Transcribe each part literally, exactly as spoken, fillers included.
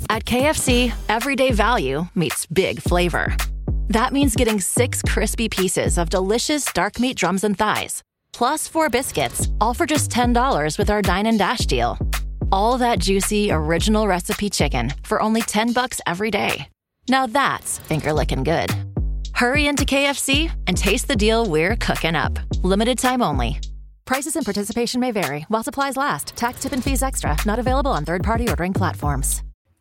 At K F C, everyday value meets big flavor. That means getting six crispy pieces of delicious dark meat drums and thighs, plus four biscuits, all for just ten dollars with our Dine and Dash deal. All that juicy, original recipe chicken for only ten bucks every day. Now that's finger-licking good. Hurry into K F C and taste the deal we're cooking up. Limited time only. Prices and participation may vary while supplies last. Tax, tip, and fees extra. Not available on third-party ordering platforms.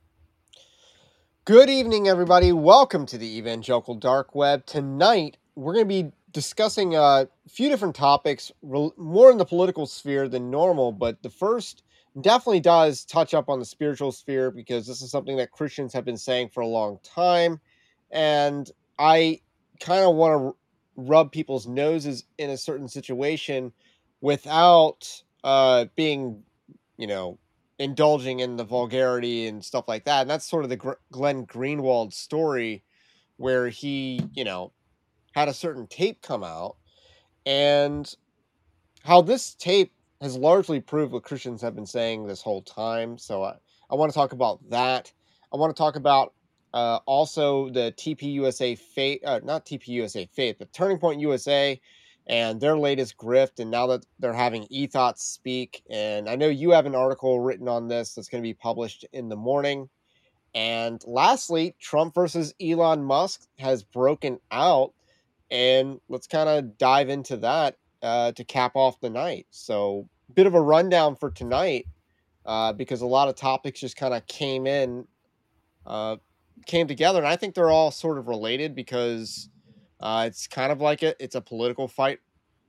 Good evening, everybody. Welcome to the Evangelical Dark Web. Tonight, we're going to be discussing a few different topics, more in the political sphere than normal, but the first definitely does touch up on the spiritual sphere because this is something that Christians have been saying for a long time, and I kind of want to rub people's noses in a certain situation without uh, being, you know, indulging in the vulgarity and stuff like that. And that's sort of the Gr- Glenn Greenwald story where he, you know, had a certain tape come out, and how this tape has largely proved what Christians have been saying this whole time. So I, I want to talk about that. I want to talk about uh, also the T P U S A Faith, uh, not T P U S A Faith, but Turning Point U S A and their latest grift. And now that they're having E-Thoughts speak, and I know you have an article written on this that's going to be published in the morning. And lastly, Trump versus Elon Musk has broken out, and let's kind of dive into that uh, to cap off the night. So bit of a rundown for tonight uh, because a lot of topics just kind of came in, uh, came together. And I think they're all sort of related because uh, it's kind of like a, it's a political fight,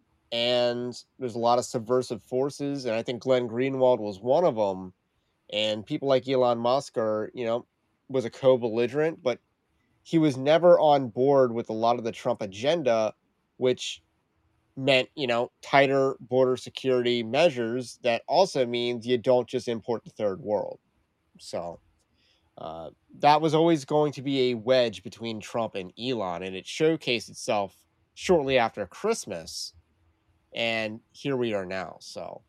and there's a lot of subversive forces. And I think Glenn Greenwald was one of them. And people like Elon Musk are, you know, was a co-belligerent, but he was never on board with a lot of the Trump agenda, which meant, you know, tighter border security measures. That also means you don't just import the third world. So uh, that was always going to be a wedge between Trump and Elon, and it showcased itself shortly after Christmas. And here we are now. So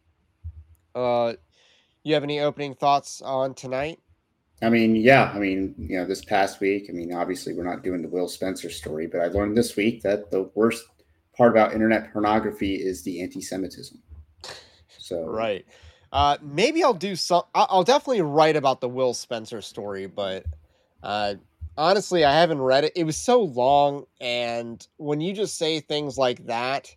uh, you have any opening thoughts on tonight? I mean, yeah, I mean, you know, this past week, I mean, obviously we're not doing the Will Spencer story, but I learned this week that the worst part about internet pornography is the anti-Semitism. So, right. Uh, maybe I'll do some, I'll definitely write about the Will Spencer story, but uh, honestly, I haven't read it. It was so long. And when you just say things like that,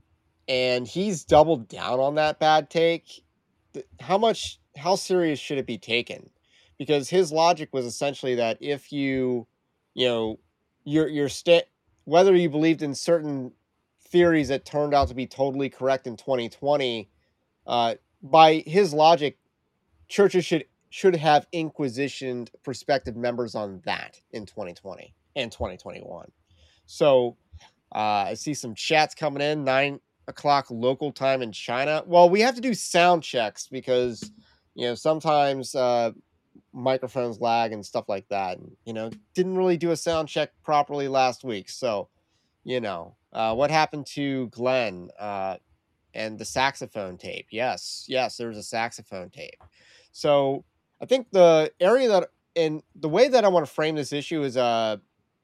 and he's doubled down on that bad take, how much, how serious should it be taken? Because his logic was essentially that if you, you know, your your sta- whether you believed in certain theories that turned out to be totally correct in twenty twenty, uh, by his logic, churches should should have inquisitioned prospective members on that in twenty twenty and twenty twenty-one. So uh, I see some chats coming in, nine o'clock local time in China. Well, we have to do sound checks because, you know, sometimes uh, microphones lag and stuff like that. And, you know, didn't really do a sound check properly last week. So, you know, uh, what happened to Glenn uh, and the saxophone tape? Yes, yes, there was a saxophone tape. So I think the area that, and the way that I want to frame this issue is uh,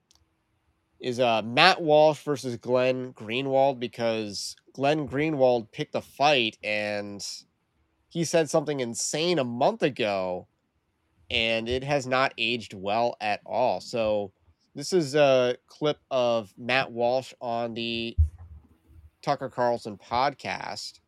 is uh, Matt Walsh versus Glenn Greenwald, because Glenn Greenwald picked a fight and he said something insane a month ago, and it has not aged well at all. So this is a clip of Matt Walsh on the Tucker Carlson podcast,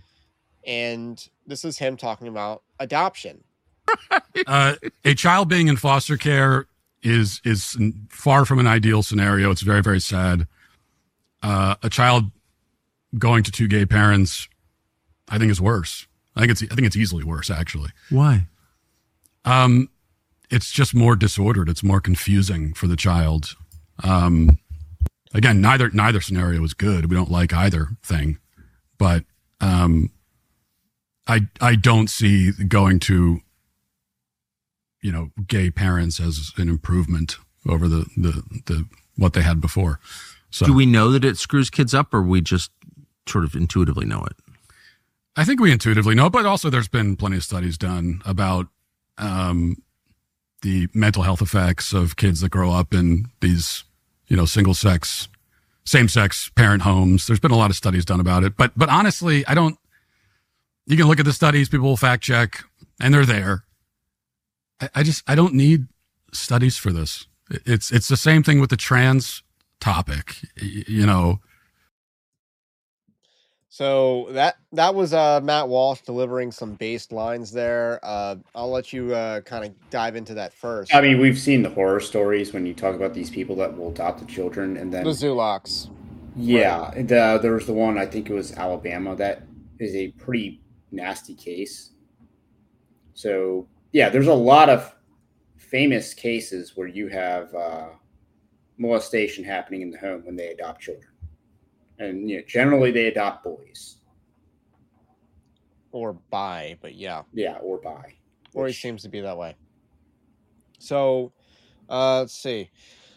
and this is him talking about adoption. uh, a child being in foster care is is far from an ideal scenario. It's very, very sad. Uh, a child going to two gay parents, I think, is worse. I think it's I think it's easily worse, actually. Why? Um, it's just more disordered. It's more confusing for the child. Um, again, neither neither scenario is good. We don't like either thing, but um, I I don't see going to, you know, gay parents as an improvement over the the, the what they had before. So, do we know that it screws kids up, or we just sort of intuitively know it? I think we intuitively know, but also there's been plenty of studies done about um, the mental health effects of kids that grow up in these, you know, single sex, same sex parent homes. There's been a lot of studies done about it, but, but honestly, I don't, you can look at the studies, people will fact check, and they're there. I, I just, I don't need studies for this. It's, it's the same thing with the trans topic, you know. So that that was uh, Matt Walsh delivering some based lines there. Uh, I'll let you uh, kind of dive into that first. I mean, we've seen the horror stories when you talk about these people that will adopt the children, and then the Zulaks. Yeah, right. the, there was the one, I think it was Alabama, that is a pretty nasty case. So yeah, there's a lot of famous cases where you have uh, molestation happening in the home when they adopt children. And you know, generally they adopt boys. Or bi, but yeah. Yeah, or bi. Or which... he seems to be that way. So, uh, let's see.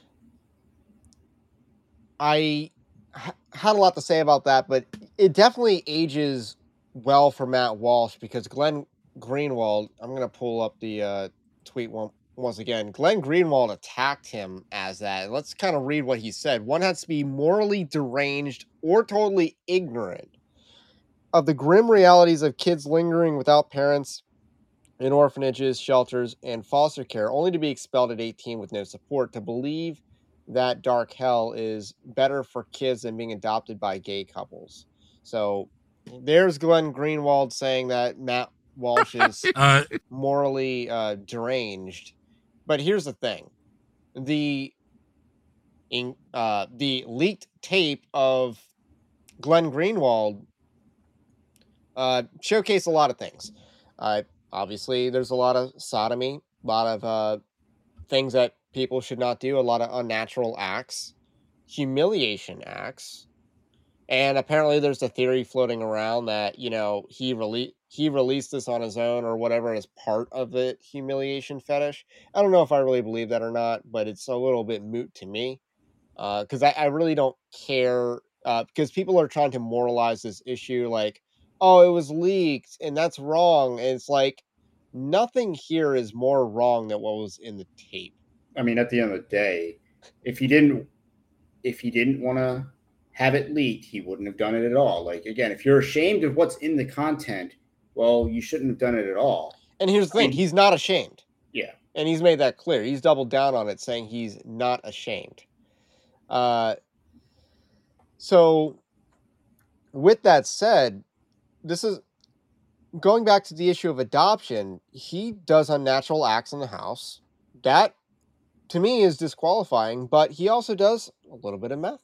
I h- had a lot to say about that, but it definitely ages well for Matt Walsh because Glenn Greenwald, I'm going to pull up the uh, tweet one, once again. Glenn Greenwald attacked him as that. Let's kind of read what he said. One has to be morally deranged or totally ignorant of the grim realities of kids lingering without parents in orphanages, shelters, and foster care, only to be expelled at eighteen with no support, to believe that dark hell is better for kids than being adopted by gay couples. So there's Glenn Greenwald saying that Matt Walsh is uh, morally uh, deranged. But here's the thing. The in, uh, the leaked tape of Glenn Greenwald uh, showcased a lot of things. Uh, obviously, there's a lot of sodomy, a lot of uh, things that people should not do, a lot of unnatural acts, humiliation acts, and apparently there's a theory floating around that, you know, he rele- he released this on his own or whatever as part of the humiliation fetish. I don't know if I really believe that or not, but it's a little bit moot to me because uh, I, I really don't care uh, because people are trying to moralize this issue like, oh, it was leaked and that's wrong. And it's like, nothing here is more wrong than what was in the tape. I mean, at the end of the day, if he didn't, if he didn't want to have it leaked, he wouldn't have done it at all. Like, again, if you're ashamed of what's in the content, well, you shouldn't have done it at all. And here's the thing, I mean, he's not ashamed. Yeah. And he's made that clear. He's doubled down on it, saying he's not ashamed. Uh, so with that said, this is going back to the issue of adoption. He does unnatural acts in the house. That, to me, is disqualifying, but he also does a little bit of meth.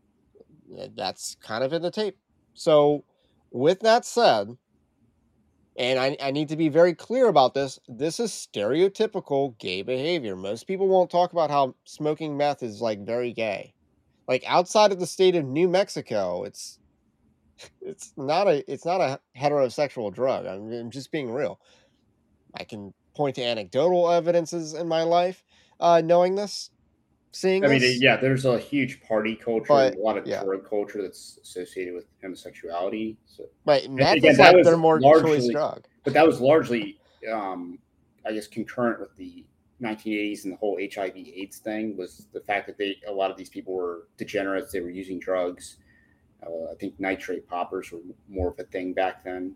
That's kind of in the tape. So with that said, and I, I need to be very clear about this, this is stereotypical gay behavior. Most people won't talk about how smoking meth is like very gay. Like outside of the state of New Mexico, it's it's not a it's not a heterosexual drug. I'm, I'm just being real. I can point to anecdotal evidences in my life, uh, knowing this, seeing. I mean, this. yeah, there's a huge party culture, but, and a lot of yeah. drug culture that's associated with homosexuality. So, right, meth again, is like their more largely, choice drug. But that was largely, um, I guess, concurrent with the nineteen eighties and the whole H I V AIDS thing. Was the fact that they a lot of these people were degenerates. They were using drugs. Uh, I think nitrate poppers were more of a thing back then.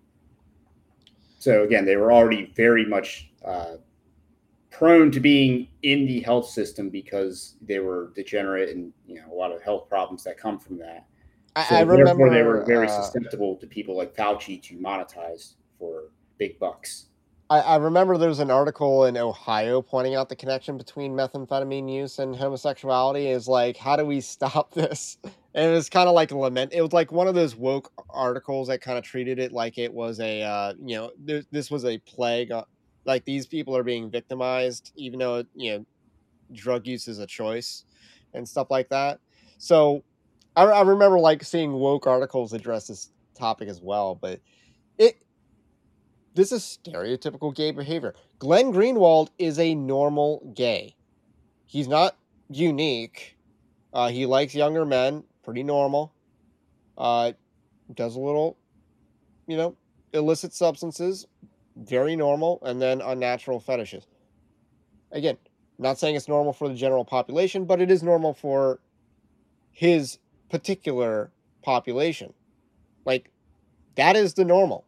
So again, they were already very much uh, prone to being in the health system because they were degenerate and, you know, a lot of health problems that come from that. So I, I remember they were very uh, susceptible to people like Fauci to monetize for big bucks. I, I remember there was an article in Ohio pointing out the connection between methamphetamine use and homosexuality. Is like, how do we stop this? And it was kind of like a lament. It was like one of those woke articles that kind of treated it like it was a, uh, you know, th- this was a plague. Uh, like these people are being victimized, even though, you know, drug use is a choice and stuff like that. So I, I remember like seeing woke articles address this topic as well. But it, this is stereotypical gay behavior. Glenn Greenwald is a normal gay. He's not unique. Uh, he likes younger men. Pretty normal. Uh, does a little, you know, illicit substances. Very normal. And then unnatural fetishes. again, not saying it's normal for the general population, but it is normal for his particular population. Like, that is the normal.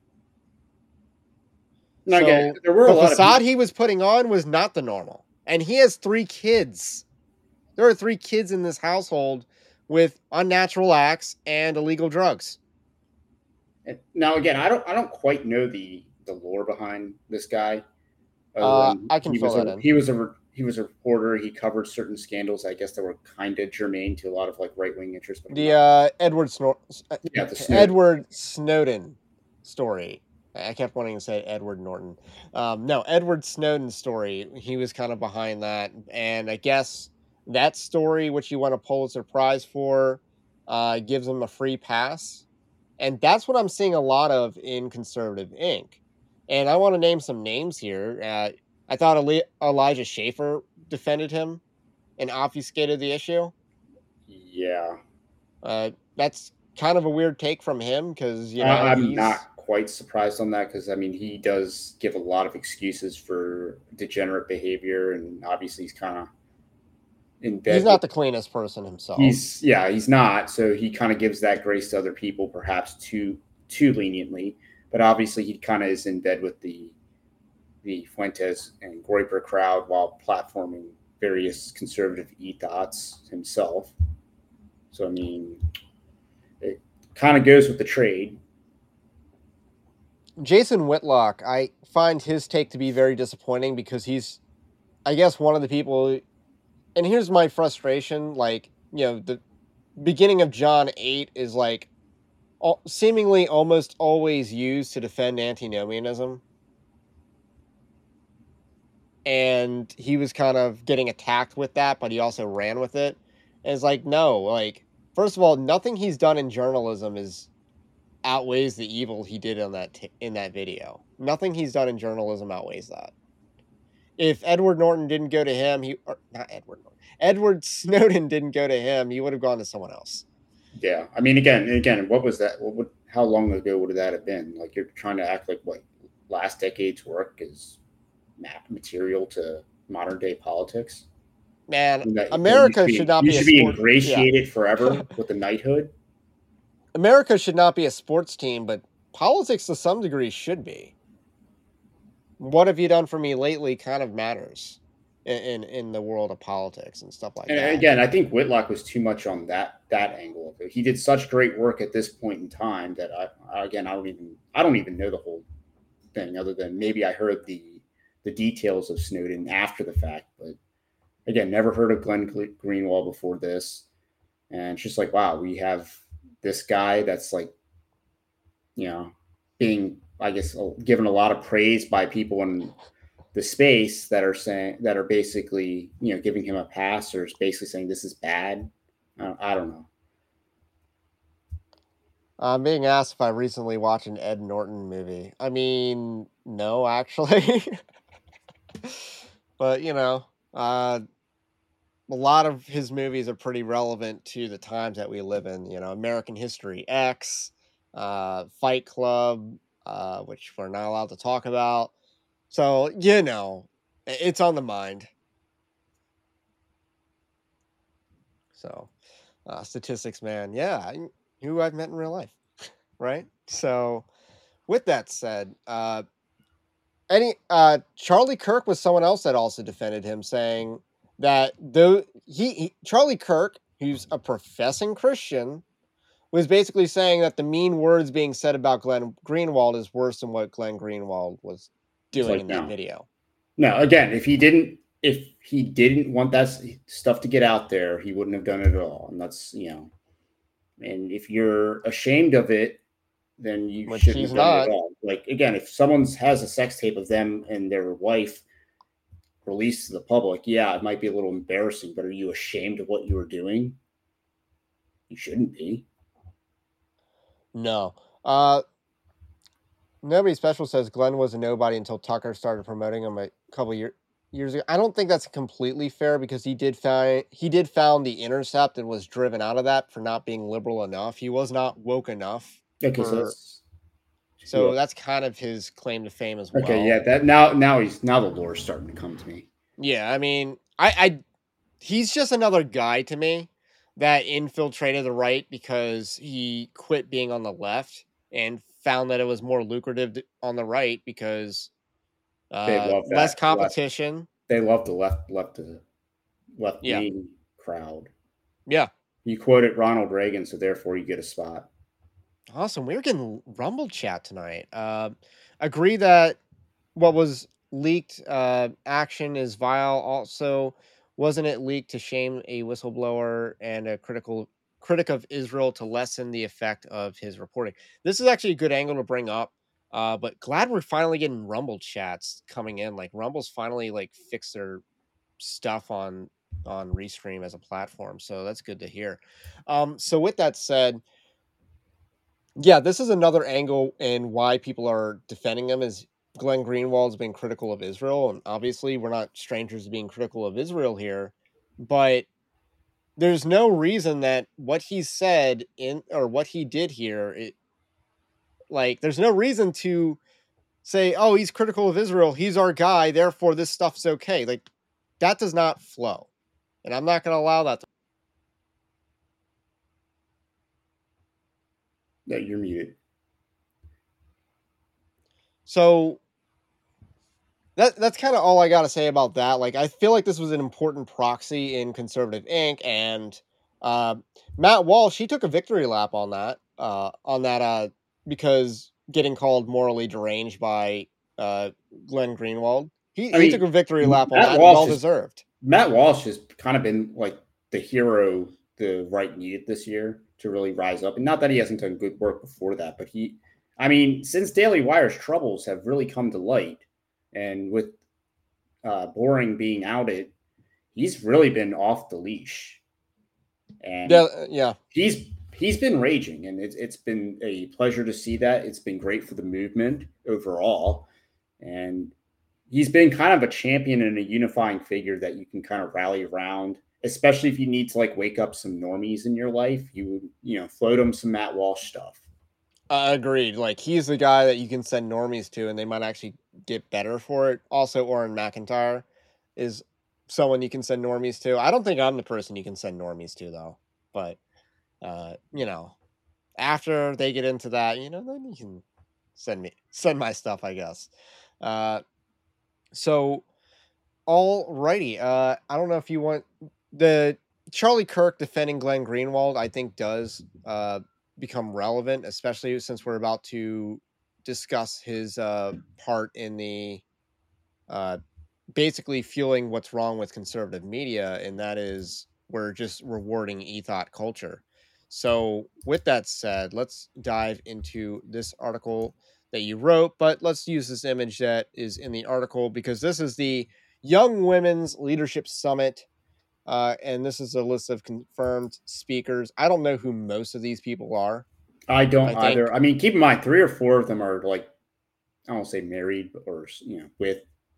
No, so again, there were the a lot facade of he was putting on was not the normal. And he has three kids. There are three kids in this household with unnatural acts and illegal drugs. Now, again, I don't I don't quite know the the lore behind this guy. Uh, I can he fill was that a, in. He was a he was a reporter. He covered certain scandals, I guess, that were kind of germane to a lot of like right wing interests. The uh, Edward Snor- yeah, the Snowden. Edward Snowden story. I kept wanting to say Edward Norton. Um, no, Edward Snowden story. He was kind of behind that, and I guess that story, which he won a Pulitzer Prize for, uh, gives him a free pass, and that's what I'm seeing a lot of in Conservative Incorporated. And I want to name some names here. Uh, I thought Eli- Elijah Schaffer defended him and obfuscated the issue. Yeah, uh, that's kind of a weird take from him because you know uh, I'm he's... not quite surprised on that because I mean he does give a lot of excuses for degenerate behavior, and obviously he's kind of in bed. He's not the cleanest person himself. He's yeah, he's not. So he kind of gives that grace to other people, perhaps too too leniently. But obviously he kind of is in bed with the the Fuentes and Groyper crowd while platforming various conservative ethos himself. So I mean, it kind of goes with the trade. Jason Whitlock, I find his take to be very disappointing because he's, I guess, one of the people, and here's my frustration, like, you know, the beginning of John eight is, like, all, seemingly almost always used to defend antinomianism. And he was kind of getting attacked with that, but he also ran with it. And it's like, no, like, first of all, nothing he's done in journalism is outweighs the evil he did on that t- in that video. Nothing he's done in journalism outweighs that. If Edward Norton didn't go to him, he or not Edward Norton, Edward Snowden didn't go to him, he would have gone to someone else. Yeah, I mean, again, again, what was that? What would? How long ago would that have been? Like you're trying to act like what last decade's work is map material to modern day politics. Man, that, America be, should not you be should a be sport, ingratiated yeah. forever with the knighthood. America should not be a sports team, but politics to some degree should be. What have you done for me lately kind of matters in, in, in the world of politics and stuff like and that. Again, I think Whitlock was too much on that that angle of it. He did such great work at this point in time that I again I don't even I don't even know the whole thing other than maybe I heard the the details of Snowden after the fact. But again, never heard of Glenn Greenwald before this, and it's just like wow, we have this guy that's like, you know, being, I guess, given a lot of praise by people in the space that are saying that are basically, you know, giving him a pass or basically saying this is bad. Uh, I don't know. I'm being asked if I recently watched an Ed Norton movie. I mean, no, actually. But, you know, uh, a lot of his movies are pretty relevant to the times that we live in. You know, American History X, uh, Fight Club, uh, which we're not allowed to talk about. So, you know, it's on the mind. So, uh, Statistics Man, yeah, who I've met in real life, right? So, with that said, uh, any uh, Charlie Kirk was someone else that also defended him, saying that though he, he Charlie Kirk, who's a professing Christian, was basically saying that the mean words being said about Glenn Greenwald is worse than what Glenn Greenwald was doing like, in that no. video. No, again, if he didn't, if he didn't want that stuff to get out there, he wouldn't have done it at all. And that's, you know, and if you're ashamed of it, then you Which shouldn't he's have done not. it at all. Like, again, if someone has a sex tape of them and their wife released to the public, yeah, it might be a little embarrassing, but are you ashamed of what you were doing? You shouldn't be. No. Uh, Nobody Special says Glenn was a nobody until Tucker started promoting him a couple year, years ago. I don't think that's completely fair because he did find he did found The Intercept and was driven out of that for not being liberal enough. He was not woke enough. Okay, for, so that's, so yeah. that's kind of his claim to fame as well. Okay, yeah, that now now he's now the lore's starting to come to me. Yeah, I mean, I, I he's just another guy to me that infiltrated the right because he quit being on the left and found that it was more lucrative to- on the right because They uh, love less that left. competition. They love the left left the left Yeah, wing crowd. yeah, You quoted Ronald Reagan, so therefore you get a spot. awesome. We're getting Rumble chat tonight. Uh, agree that what was leaked uh, action is vile. Also, wasn't it leaked to shame a whistleblower and a critical critic of Israel to lessen the effect of his reporting? This is actually a good angle to bring up. Uh, but glad we're finally getting Rumble chats coming in. Like Rumble's finally like fixed their stuff on on Restream as a platform, so that's good to hear. Um, so with that said, yeah, this is another angle in why people are defending him is Glenn Greenwald's been critical of Israel, and obviously we're not strangers to being critical of Israel here, but there's no reason that what he said in or what he did here, it like there's no reason to say, "Oh, he's critical of Israel, he's our guy, therefore this stuff's okay." Like that does not flow. And I'm not going to allow that to. No, you're muted. So that that's kind of all I got to say about that. Like, I feel like this was an important proxy in Conservative Incorporated, and uh, Matt Walsh, he took a victory lap on that, uh, on that, uh, because getting called morally deranged by uh, Glenn Greenwald, he I he took mean, a victory lap on Matt that, and Walsh well is deserved. Matt Walsh has kind of been like the hero the right needed this year to really rise up. And not that he hasn't done good work before that, but he, I mean, since Daily Wire's troubles have really come to light, and with uh, Boring being outed, he's really been off the leash. And Yeah, yeah. he's he's been raging, and it's it's been a pleasure to see that. It's been great for the movement overall, and he's been kind of a champion and a unifying figure that you can kind of rally around, especially if you need to like wake up some normies in your life. You would, you know, float them some Matt Walsh stuff. Uh, agreed. Like he's the guy that you can send normies to, and they might actually get better for it. Also, Orrin McIntyre is someone you can send normies to. I don't think I'm the person you can send normies to, though. But uh, you know, after they get into that, you know, then you can send me send my stuff, I guess. Uh, so, alrighty. Uh, I don't know if you want the Charlie Kirk defending Glenn Greenwald. I think does uh become relevant, especially since we're about to discuss his uh part in the uh basically fueling what's wrong with conservative media, and that is we're just rewarding ethot culture. So with that said, let's dive into this article that you wrote, but let's use this image that is in the article because this is the Young Women's Leadership Summit, uh, and this is a list of confirmed speakers. I don't know who most of these people are. I don't I think either. I mean, keep in mind, three or four of them are like, I don't say married, or you know, with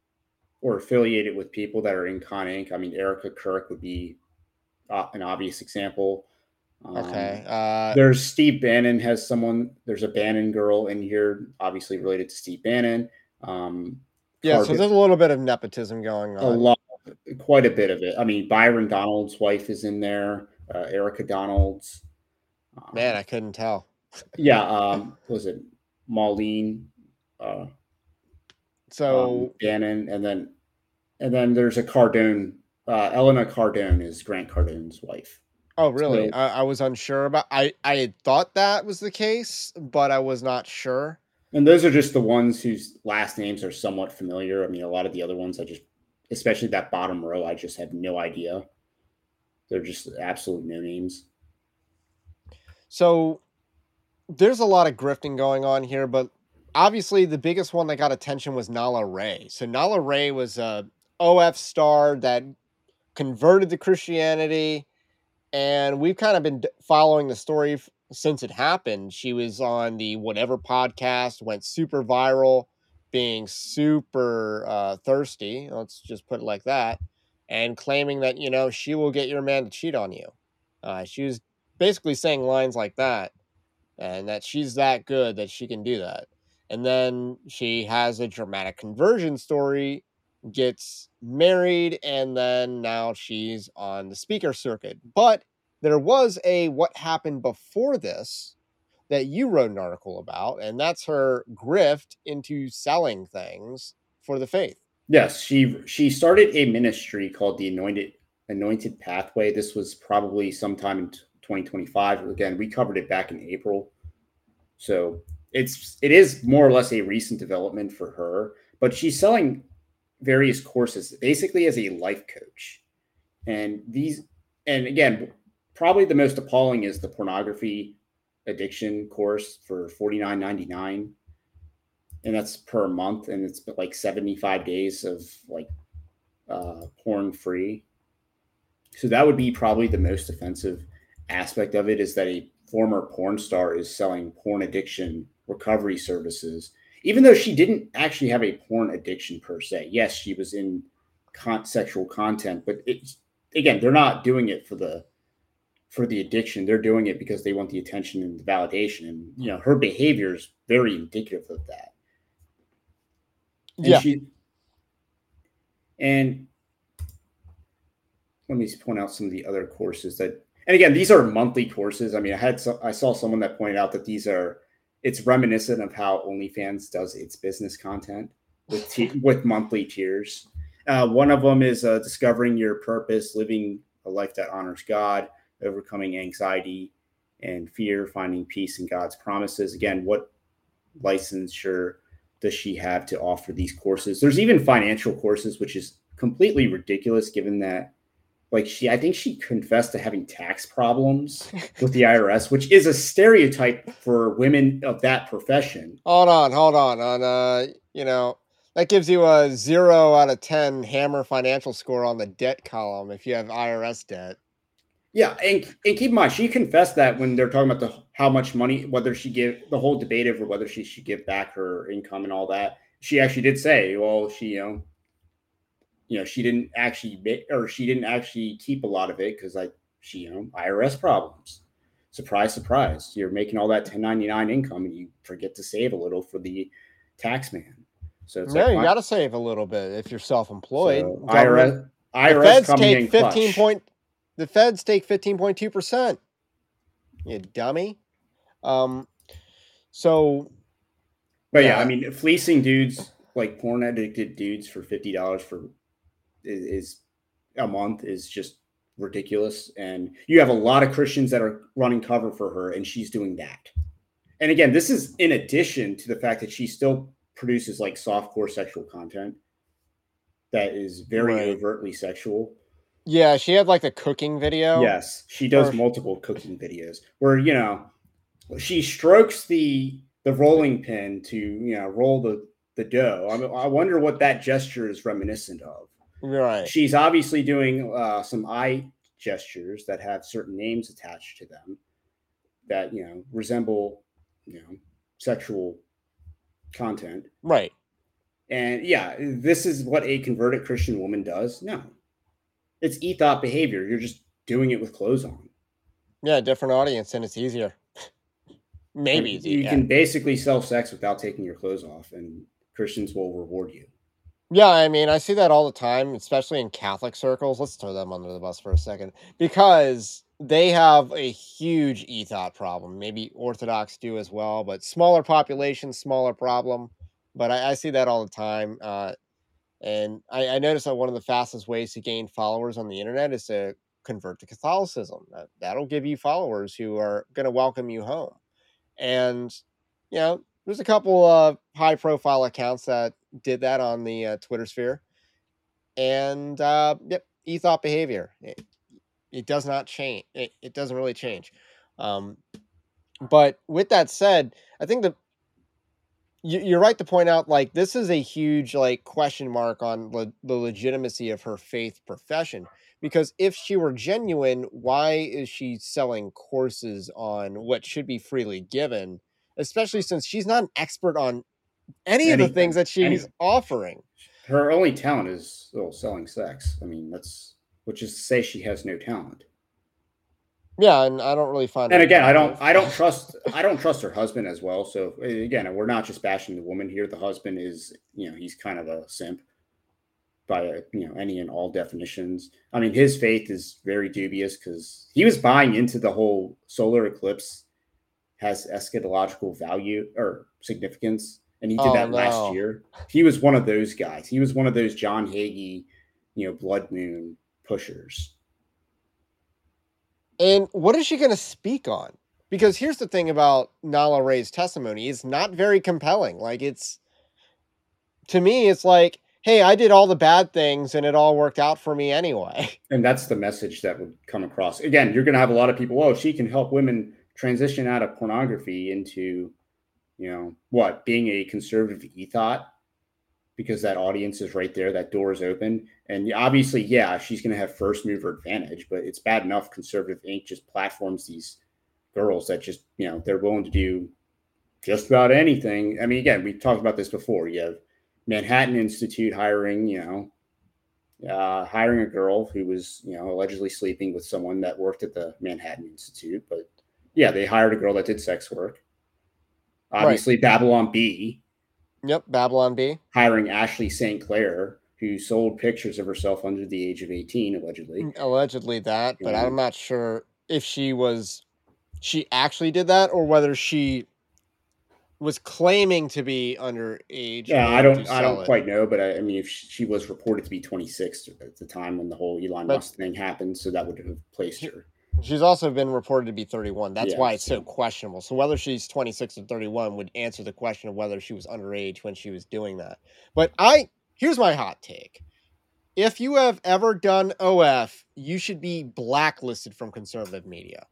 or affiliated with people that are in Con Inc. I mean, Erica Kirk would be uh, an obvious example. Um, okay. Uh, there's Steve Bannon has someone. There's a Bannon girl in here, obviously related to Steve Bannon. Um, yeah, Carvin, so there's a little bit of nepotism going on. A lot, quite a bit of it. I mean, Byron Donald's wife is in there. Uh, Erica Donald's. Um, Man, I couldn't tell. Yeah, um, was it Maureen? Uh, so um, Bannon, and then and then there's a Cardone. Uh, Elena Cardone is Grant Cardone's wife. Oh, really? So, I, I was unsure about. I I had thought that was the case, but I was not sure. And those are just the ones whose last names are somewhat familiar. I mean, a lot of the other ones, I just, especially that bottom row, I just have no idea. They're just absolute no names. So there's a lot of grifting going on here, but obviously the biggest one that got attention was Nala Ray. So Nala Ray was a O F star that converted to Christianity, and we've kind of been following the story f- since it happened. She was on the Whatever podcast, went super viral, being super uh, thirsty, let's just put it like that, and claiming that, you know, she will get your man to cheat on you. Uh, she was basically saying lines like that, and that she's that good that she can do that. And then she has a dramatic conversion story, gets married, and then now she's on the speaker circuit. But there was a what happened before this that you wrote an article about, and that's her grift into selling things for the faith. Yes, she she started a ministry called the Anointed Anointed Pathway. This was probably sometime in twenty twenty-five. Again, we covered it back in April, so it's it is more or less a recent development for her. But she's selling various courses, basically as a life coach, and these and again, probably the most appalling is the pornography addiction course for forty-nine ninety-nine. And that's per month, and it's like seventy-five days of like uh, porn free. So that would be probably the most offensive aspect of it, is that a former porn star is selling porn addiction recovery services, even though she didn't actually have a porn addiction per se. Yes, she was in con- sexual content, but it's, again, they're not doing it for the for the addiction. They're doing it because they want the attention and the validation. And you know, her behavior is very indicative of that. And yeah. She, and let me point out some of the other courses that, and again, these are monthly courses. I mean, I had, some, I saw someone that pointed out that these are, it's reminiscent of how OnlyFans does its business content with, t- with monthly tiers. Uh, one of them is uh, discovering your purpose, living a life that honors God, overcoming anxiety and fear, finding peace in God's promises. Again, what licensure does she have to offer these courses? There's even financial courses, which is completely ridiculous given that, like, she, I think she confessed to having tax problems with the I R S, which is a stereotype for women of that profession. Hold on, hold on. On uh, you know, that gives you a zero out of ten Hammer financial score on the debt column if you have I R S debt. Yeah, and, and keep in mind, she confessed that when they're talking about the how much money, whether she give the whole debate over whether she should give back her income and all that. She actually did say, well, she, you know, you know, she didn't actually make, or she didn't actually keep a lot of it because, like, she, you know, I R S problems. Surprise, surprise. You're making all that ten ninety-nine income and you forget to save a little for the tax man. So it's no, like, you got to save a little bit if you're self-employed. So I R S, I R S the feds coming take in fifteen clutch. point. The feds take fifteen point two percent. You dummy. Um. So. But yeah, uh, I mean, fleecing dudes, like porn addicted dudes, for fifty dollars for is, is a month is just ridiculous. And you have a lot of Christians that are running cover for her, and she's doing that. And again, this is in addition to the fact that she still produces like softcore sexual content that is very Right. overtly sexual. Yeah, she had like the cooking video. Yes, she does Or- multiple cooking videos where, you know, she strokes the the rolling pin to, you know, roll the, the dough. I mean, I wonder what that gesture is reminiscent of. Right. She's obviously doing uh, some eye gestures that have certain names attached to them that, you know, resemble, you know, sexual content. Right. And yeah, this is what a converted Christian woman does. No, it's ethot behavior. You're just doing it with clothes on. Yeah, different audience, and it's easier. Maybe you, easy, you yeah. can basically sell sex without taking your clothes off, and Christians will reward you. Yeah, I mean, I see that all the time, especially in Catholic circles. Let's throw them under the bus for a second, because they have a huge ethot problem. Maybe Orthodox do as well, but smaller population, smaller problem. But I, I see that all the time. Uh, and I, I noticed that one of the fastest ways to gain followers on the internet is to convert to Catholicism. That, that'll give you followers who are going to welcome you home. And, you know, there's a couple of high profile accounts that did that on the uh, Twitter sphere. And, uh, yep, ethot behavior. It, it does not change. It, it doesn't really change. Um, but with that said, I think the you, you're right to point out, like, this is a huge, like, question mark on le- the legitimacy of her faith profession. Because if she were genuine, why is she selling courses on what should be freely given? Especially since she's not an expert on any of the Anything. things that she's Anything. offering. Her only talent is well, selling sex. I mean, that's which is to say she has no talent. Yeah, and I don't really find. And her again, I don't, attractive. I don't trust, I don't trust her husband as well. So again, we're not just bashing the woman here. The husband is, you know, he's kind of a simp. by uh, you know any and all definitions. I mean, his faith is very dubious because he was buying into the whole solar eclipse has eschatological value or significance, and he did Oh, that no. last year. He was one of those guys. He was one of those John Hagee, you know, blood moon pushers. And what is she going to speak on? Because here's the thing about Nala Ray's testimony. It's not very compelling. Like, it's, to me, it's like, hey, I did all the bad things and it all worked out for me anyway. And that's the message that would come across. Again, you're going to have a lot of people, oh, she can help women transition out of pornography into, you know, what, being a conservative ethot, because that audience is right there, that door is open. And obviously, yeah, she's going to have first mover advantage, but it's bad enough Conservative Incorporated just platforms these girls that just, you know, they're willing to do just about anything. I mean, again, we talked about this before. You have Manhattan Institute hiring, you know, uh, hiring a girl who was, you know, allegedly sleeping with someone that worked at the Manhattan Institute. But yeah, they hired a girl that did sex work. Obviously, right. Babylon Bee. Yep, Babylon Bee. Hiring Ashley Saint Clair, who sold pictures of herself under the age of eighteen, allegedly. Allegedly that, but yeah. I'm not sure if she was, she actually did that or whether she was claiming to be underage. Yeah, I don't, I don't it. quite know, but I, I mean, if she was reported to be twenty-six at the time when the whole Elon but, Musk thing happened, so that would have placed her. She's also been reported to be thirty-one. That's yeah, why it's so. so questionable. So whether she's twenty-six or thirty-one would answer the question of whether she was underage when she was doing that. But I, here's my hot take. If you have ever done O F, you should be blacklisted from conservative media.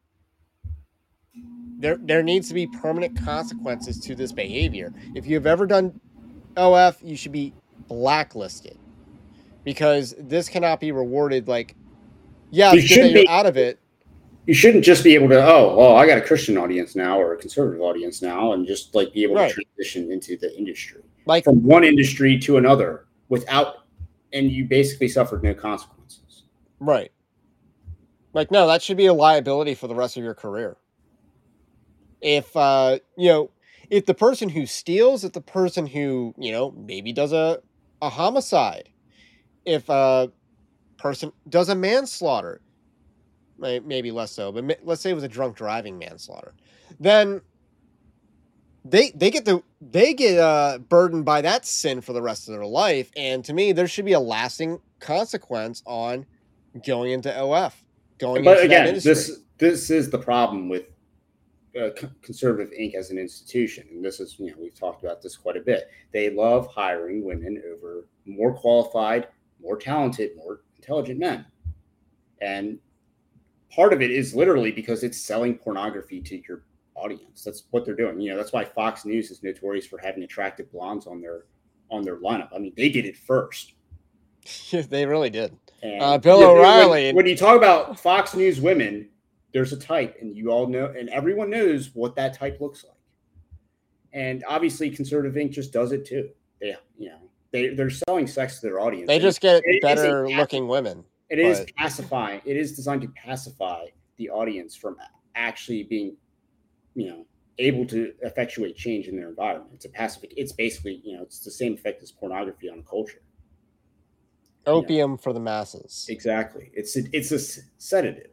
There, there needs to be permanent consequences to this behavior. If you have ever done O F, you should be blacklisted because this cannot be rewarded. Like, yeah, you it's good that you're out of it. You shouldn't just be able to, oh, well, I got a Christian audience now or a conservative audience now, and just like be able right. to transition into the industry, like from one industry to another without, and you basically suffered no consequences. Right. Like, no, that should be a liability for the rest of your career. If, uh, you know, if the person who steals, if the person who, you know, maybe does a, a homicide, if a person does a manslaughter, maybe less so, but let's say it was a drunk driving manslaughter, then they they get the they get uh, burdened by that sin for the rest of their life. And to me, there should be a lasting consequence on going into O F, going but into again, that industry. this this is the problem with uh, Conservative Incorporated as an institution, and this is, you know, we've talked about this quite a bit. They love hiring women over more qualified, more talented, more intelligent men, and part of it is literally because it's selling pornography to your audience. That's what they're doing. You know, that's why Fox News is notorious for having attractive blondes on their on their lineup. I mean, they did it first. They really did. And, uh, Bill yeah, O'Reilly. When, when you talk about Fox News women, there's a type, and you all know, and everyone knows what that type looks like. And obviously, Conservative Incorporated just does it too. They, you know, they they're selling sex to their audience. They just get better looking women. It but. is pacifying. It is designed to pacify the audience from actually being, you know, able to effectuate change in their environment. It's a pacific. It's basically, you know, it's the same effect as pornography on culture. Opium you know? for the masses. Exactly. It's a, it's a sedative.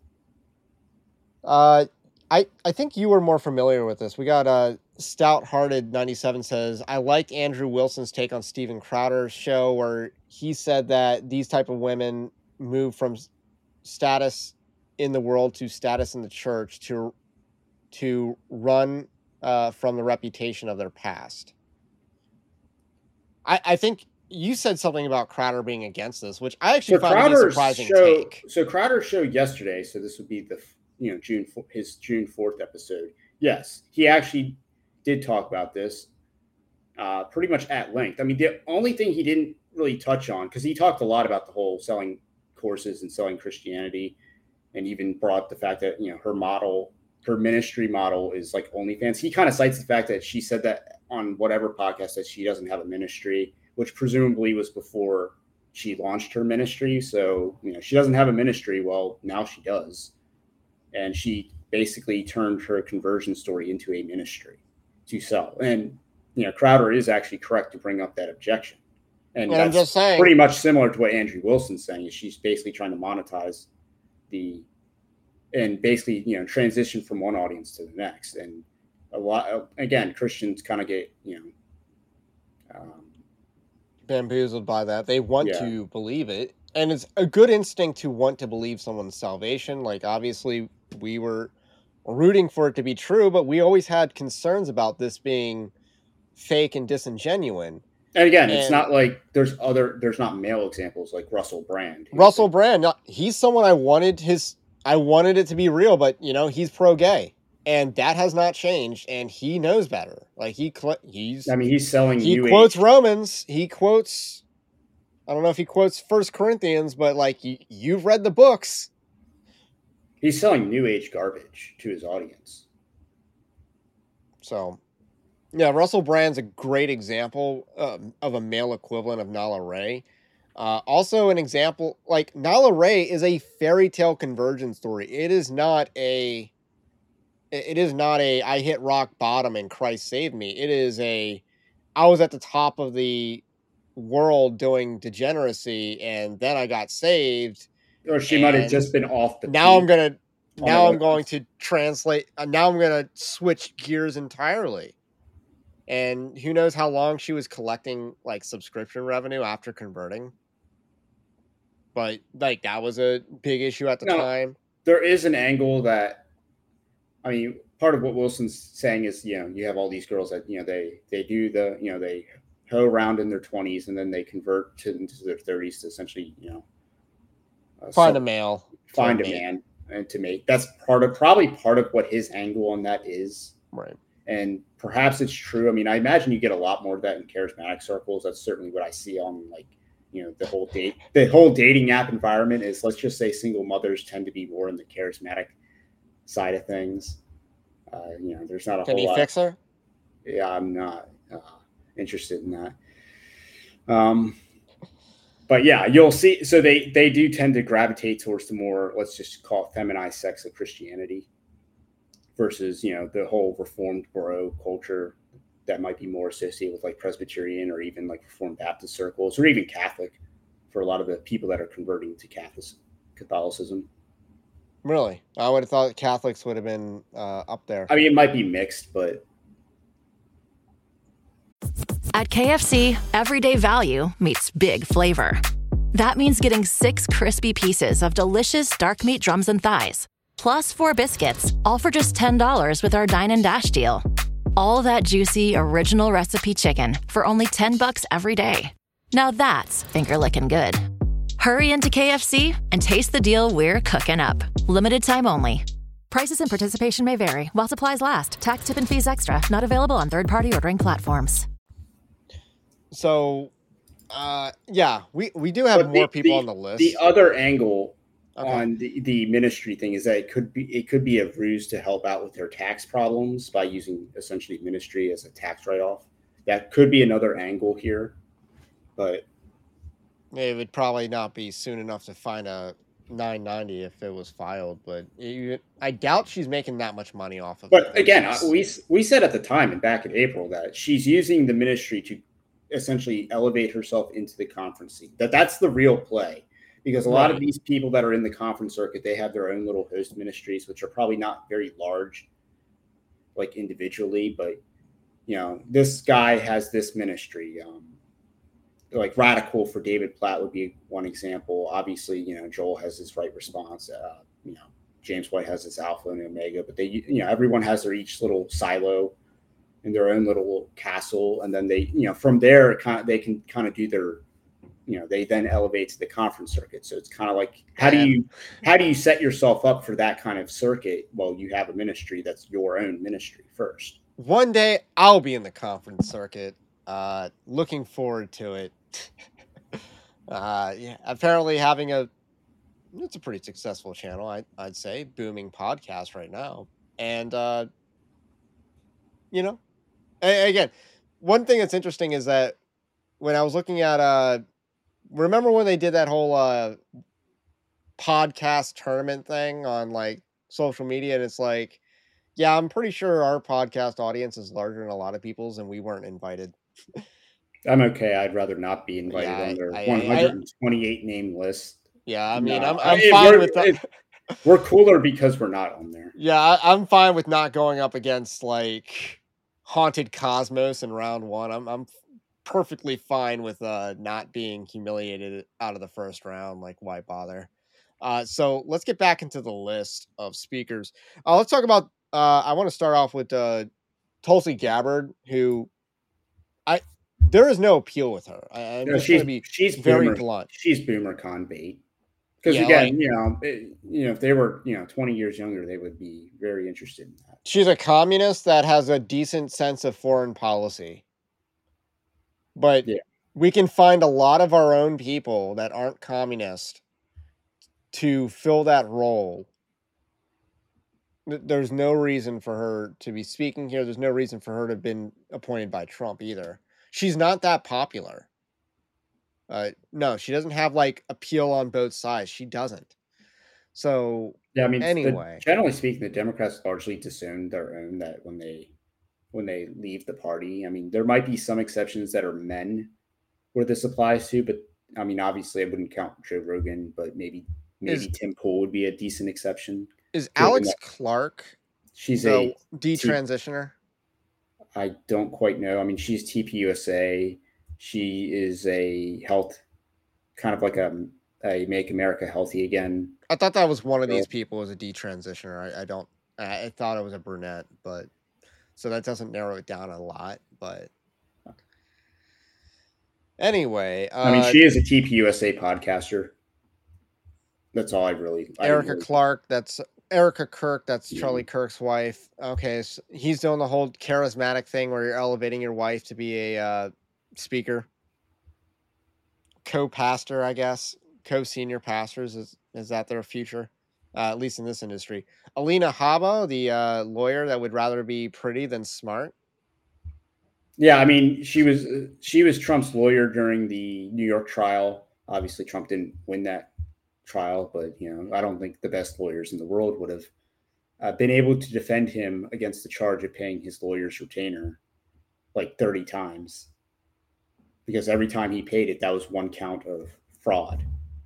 Uh, I I think you were more familiar with this. We got uh, Stout-Hearted ninety-seven says, I liked Andrew Wilson's take on Steven Crowder's show where he said that these type of women move from status in the world to status in the church to to run uh, from the reputation of their past. I, I think you said something about Crowder being against this, which I actually so found Crowder's to be a surprising show, take. So Crowder's show yesterday, so this would be the you know June his June fourth episode. Yes, he actually did talk about this uh, pretty much at length. I mean, the only thing he didn't really touch on, because he talked a lot about the whole selling courses and selling Christianity, and even brought up the fact that, you know, her model, her ministry model is like OnlyFans. He kind of cites the fact that she said that on whatever podcast that she doesn't have a ministry, which presumably was before she launched her ministry. So, you know, she doesn't have a ministry. Well, now she does. And she basically turned her conversion story into a ministry to sell. And, you know, Crowder is actually correct to bring up that objection. And, And that's I'm just saying, pretty much similar to what Andrew Wilson's saying. Is she's basically trying to monetize the and basically, you know, transition from one audience to the next. And a lot, again, Christians kind of get, you know, um, bamboozled by that. They want Yeah. to believe it. And it's a good instinct to want to believe someone's salvation. Like, obviously, we were rooting for it to be true, but we always had concerns about this being fake and disingenuine. and again, it's And not like there's other, there's not male examples like Russell Brand. who's Russell like- Brand, not- he's someone I wanted his, I wanted it to be real, but you know, he's pro-gay, and that has not changed, and he knows better. Like he, cl- he's, I mean, he's selling he new quotes age. Romans, he quotes, I don't know if he quotes First Corinthians, but like you, you've read the books. He's selling new age garbage to his audience. So, yeah, Russell Brand's a great example um, of a male equivalent of Nala Ray. Uh, also, an example like Nala Ray is a fairy tale conversion story. It is not a. It is not a. I hit rock bottom and Christ saved me. It is a. I was at the top of the world doing degeneracy, and then I got saved. Or she might have And just been off the. Now I'm peak. gonna. on Now the I'm going to translate. Uh, now I'm gonna switch gears entirely. And who knows how long she was collecting like subscription revenue after converting. But like that was a big issue at the No. time. There is an angle that, I mean, part of what Wilson's saying is, you know, you have all these girls that, you know, they they do the, you know, they hoe around in their twenties and then they convert to into their thirties to essentially, you know, uh, Find sell- a male. to find a mate. man and to make. That's part of probably part of what his angle on that is. Right. And perhaps it's true. I mean, I imagine you get a lot more of that in charismatic circles. That's certainly what I see on like, you know, the whole date, the whole dating app environment is, let's just say single mothers tend to be more in the charismatic side of things. Uh, you know, there's not a Can whole he lot. fix her? Yeah, I'm not uh, interested in that. Um, but yeah, you'll see. So they, they do tend to gravitate towards the more, let's just call it feminized sex of Christianity versus, you know, the whole Reformed bro culture that might be more associated with like Presbyterian or even like Reformed Baptist circles or even Catholic for a lot of the people that are converting to Catholic Catholicism. Really? I would have thought Catholics would have been uh, up there. I mean, it might be mixed, but At K F C, everyday value meets big flavor. That means getting six crispy pieces of delicious dark meat drums and thighs, plus four biscuits, all for just ten dollars with our Dine and Dash deal. All that juicy, original recipe chicken for only ten bucks every day. Now that's finger-licking good. Hurry into K F C and taste the deal we're cooking up. Limited time only. Prices and participation may vary while supplies last. Tax, tip, and fees extra. Not available on third-party ordering platforms. So, uh, yeah, we, we do have But more the- people the- on the list. the other angle Okay. on the, the ministry thing is that it could be it could be a ruse to help out with their tax problems by using essentially ministry as a tax write-off. That could be another angle here, but It would probably not be soon enough to find a nine ninety if it was filed, but it, I doubt she's making that much money off of it. but again, I- we we said at the time and back in April that she's using the ministry to essentially elevate herself into the conference scene. That that's the real play. Because a lot of Right. these people that are in the conference circuit, they have their own little host ministries, which are probably not very large, like individually. But you know, this guy has this ministry. Um, like Radical for David Platt would be one example. Obviously, you know, Joel has his Right Response. Uh, you know, James White has his Alpha and Omega. But they, you know, everyone has their each little silo in their own little castle, and then they, you know, from there, kind of, they can kind of do their. You know, they then elevate to the conference circuit. So it's kind of like, how do you, how do you set yourself up for that kind of circuit? Well, you have a ministry that's your own ministry first. One day I'll be in the conference circuit. Uh, looking forward to it. uh, yeah, apparently having a, it's a pretty successful channel. I, I'd say booming podcast right now. And, uh, you know, a- again, one thing that's interesting is that when I was looking at, uh, remember when they did that whole uh, podcast tournament thing on like social media, and it's like, yeah, I'm pretty sure our podcast audience is larger than a lot of people's, and we weren't invited. I'm okay. I'd rather not be invited Yeah, on their I, I, one I hundred twenty-eight name list. yeah. I mean, No, I'm I I'm mean, fine we're with that. it, we're cooler because we're not on there. Yeah, I, I'm fine with not going up against like Haunted Cosmos in round one. I'm I'm perfectly fine with uh not being humiliated out of the first round. Like, why bother? Uh, so let's get back into the list of speakers. Uh, let's talk about. Uh, I want to start off with uh, Tulsi Gabbard, who I there is no appeal with her. I, I'm No, just going she's to be she's very boomer blunt. she's boomer con bait. Because Yeah, like again, you know, it, you know, if they were you know twenty years younger, they would be very interested in that. she's a communist that has a decent sense of foreign policy. But Yeah. we can find a lot of our own people that aren't communist to fill that role. Th- There's no reason for her to be speaking here. There's no reason for her to have been appointed by Trump either. She's not that popular. Uh, no, she doesn't have like appeal on both sides. She doesn't. So Yeah, I mean, the, anyway, generally speaking, the Democrats largely disown their own that when they when they leave the party. I mean, there might be some exceptions that are men where this applies to, but I mean, obviously, I wouldn't count Joe Rogan, but maybe maybe is Tim Pool would be a decent exception. is Given Alex that Clark she's the a T, detransitioner? I don't quite know. I mean, she's T P U S A. She is a health, kind of like a, a Make America Healthy Again. I thought that was one of So, these people was a detransitioner. I, I don't. I, I thought it was a brunette, but so that doesn't narrow it down a lot. But anyway, I mean, uh, she is a T P U S A podcaster. That's all I really. I Erica really, Clark. That's Erica Kirk. That's Yeah. Charlie Kirk's wife. Okay, so he's doing the whole charismatic thing where you're elevating your wife to be a uh, speaker, co-pastor, I guess, co-senior pastors. Is is that their future? Uh, at least in this industry. Alina Habba, the uh, lawyer that would rather be pretty than smart. Yeah, I mean, she was she was Trump's lawyer during the New York trial. Obviously, Trump didn't win that trial, but you know, I don't think the best lawyers in the world would have uh, been able to defend him against the charge of paying his lawyer's retainer like thirty times, because every time he paid it, that was one count of fraud.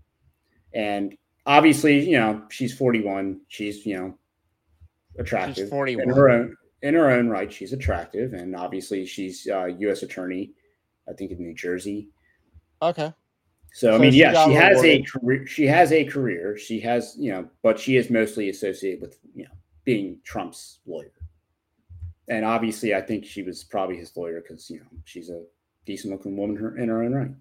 And obviously, you know, she's forty-one. She's you know attractive She's in forty-one. her own in her own right. She's attractive, and obviously, she's uh, U S attorney, I think, in New Jersey. Okay. So, So I mean, she yeah, got she has a rewarded. career. She has a career. She has, you know, but she is mostly associated with, you know, being Trump's lawyer. And obviously, I think she was probably his lawyer because, you know, she's a decent looking woman her- in her own right.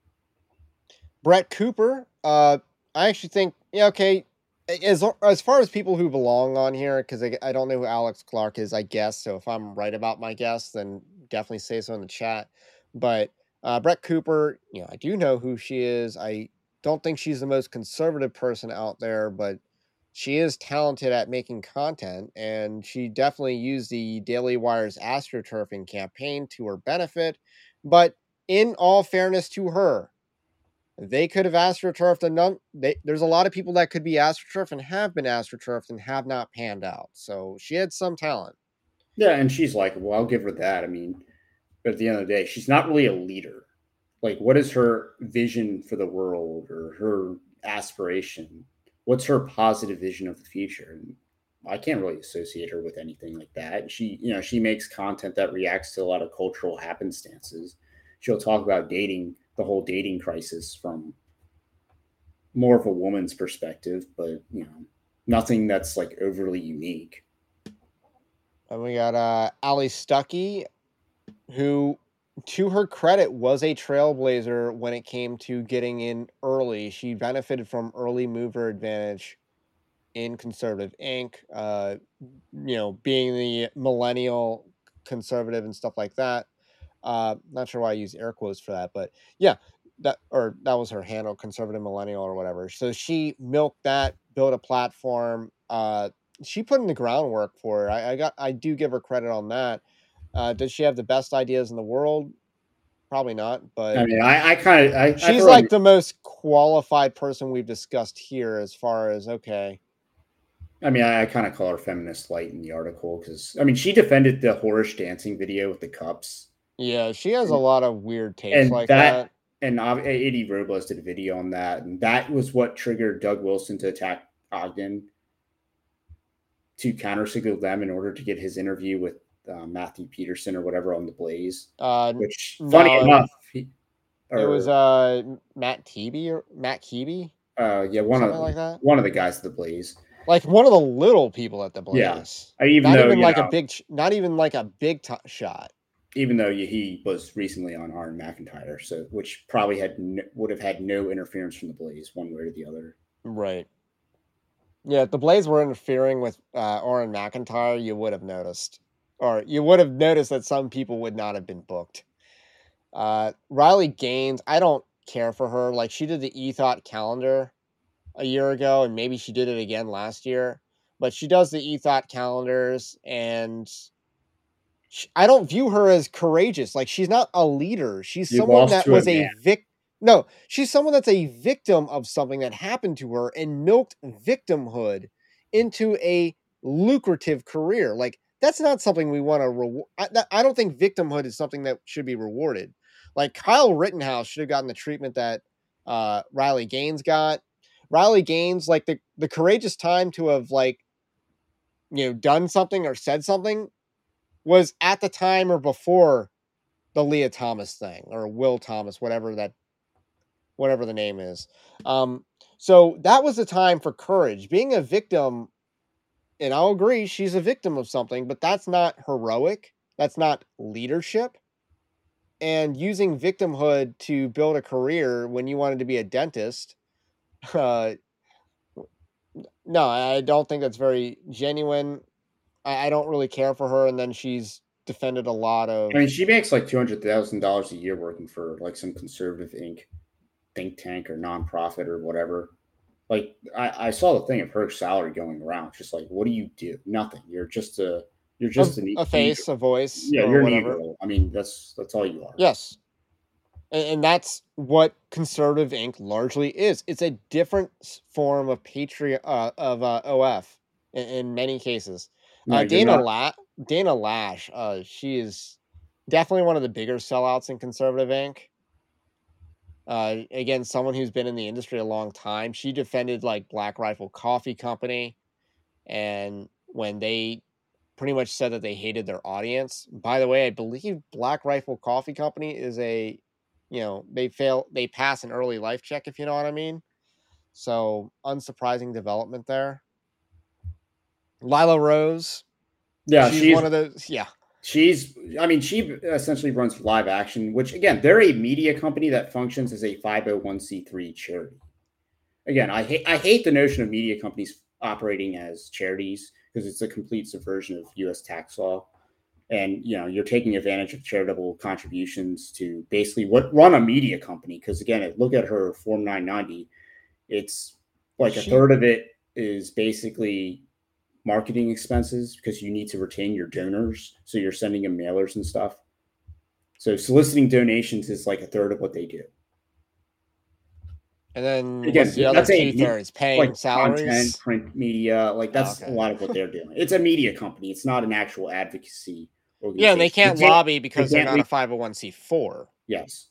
Brett Cooper. Uh, I actually think yeah. Okay. As as far as people who belong on here, because I, I don't know who Alex Clark is, I guess. So if I'm right about my guess, then definitely say so in the chat. But uh, Brett Cooper, you know, I do know who she is. I don't think she's the most conservative person out there, but she is talented at making content, and she definitely used the Daily Wire's astroturfing campaign to her benefit. But in all fairness to her, they could have astroturfed and none. They, there's a lot of people that could be astroturfed and have been astroturfed and have not panned out. So she had some talent. Yeah, and she's like, well, I'll give her that. I mean, but at the end of the day, she's not really a leader. Like, what is her vision for the world or her aspiration? What's her positive vision of the future? And I can't really associate her with anything like that. She, you know, she makes content that reacts to a lot of cultural happenstances. She'll talk about dating, the whole dating crisis from more of a woman's perspective, but you know, nothing that's like overly unique. And we got uh, Ali Stuckey, who, to her credit, was a trailblazer when it came to getting in early. She benefited from early mover advantage in Conservative Incorporated. Uh, you know, being the millennial conservative and stuff like that. Uh, not sure why I use air quotes for that, but yeah, that or that was her handle, conservative millennial or whatever. So she milked that, built a platform. Uh, she put in the groundwork for it. I, I got, I do give her credit on that. Uh, does she have the best ideas in the world? Probably not, but I mean, I, I kind of, I, I she's throw like in- the most qualified person we've discussed here as far as okay. I mean, I, I kind of call her feminist light in the article because I mean, she defended the whorish dancing video with the cups. Yeah, she has a lot of weird takes and like that, that. and uh, Eddie Robles did a video on that, and that was what triggered Doug Wilson to attack Ogden to counter signal them in order to get his interview with uh, Matthew Peterson or whatever on the Blaze. Uh, which, no, funny enough, he, it or, was uh Matt Keeby or Matt Keeby, uh, yeah, one something of like that. one of the guys at the Blaze, like one of the little people at the Blaze. Yeah, I, even not though even you like know, a big, not even like a big t- shot. even though he was recently on Aaron McIntyre, so which probably had no, would have had no interference from the Blaze one way or the other. Right. Yeah, if the Blaze were interfering with uh, Aaron McIntyre, you would have noticed, or you would have noticed that some people would not have been booked. Uh, Riley Gaines, I don't care for her. Like, she did the E-Thought calendar a year ago, and maybe she did it again last year. But she does the E-Thought calendars, and she, I don't view her as courageous. Like, she's not a leader. She's You someone lost that to a was a man. vic. No, she's someone that's a victim of something that happened to her and milked victimhood into a lucrative career. Like, that's not something we want to reward. I, that- I don't think victimhood is something that should be rewarded. Like, Kyle Rittenhouse should have gotten the treatment that uh, Riley Gaines got. Riley Gaines, like the, the courageous time to have, like, you know, done something or said something was at the time or before the Leah Thomas thing or Will Thomas, whatever that, whatever the name is. Um, so that was the time for courage. Being a victim, and I'll agree, she's a victim of something, but that's not heroic. That's not leadership. And using victimhood to build a career when you wanted to be a dentist, uh, no, I don't think that's very genuine. I, I don't really care for her. And then she's defended a lot of. I mean, she makes like two hundred thousand dollars a year working for like some conservative Inc think tank or nonprofit or whatever. Like, I, I saw the thing of her salary going around. Just like, what do you do? Nothing. You're just a you're just a, an, a face, a voice, yeah, or you're whatever. an ego. I mean, that's that's all you are. Yes. And, and that's what Conservative Incorporated largely is. It's a different form of patriot uh, of uh, O F in, in many cases. No, Uh, you're Dana not- La- Dana Lash, uh, she is definitely one of the bigger sellouts in Conservative Incorporated. Uh, again, someone who's been in the industry a long time. She defended like Black Rifle Coffee Company, and when they pretty much said that they hated their audience. By the way, I believe Black Rifle Coffee Company is a, you know, they fail, they pass an early life check, if you know what I mean. So unsurprising development there. Lila Rose, yeah, she's, she's one of those. Yeah, She's, I mean, she essentially runs Live Action, which again, they're a media company that functions as a five oh one c three charity. Again, I hate, I hate the notion of media companies operating as charities because it's a complete subversion of U S tax law. And, you know, you're taking advantage of charitable contributions to basically what run a media company. Because again, look at her Form nine ninety. It's like a She- third of it is basically marketing expenses because you need to retain your donors. So you're sending them mailers and stuff. So soliciting donations is like a third of what they do. and then Again, what's the other that's a- two thirds? Paying Like salaries. content, print media, like that's Oh, okay. a lot of what they're doing. It's a media company. It's not an actual advocacy organization. Yeah, and they can't You lobby because they they're can't not a leak- five oh one c four. Yes.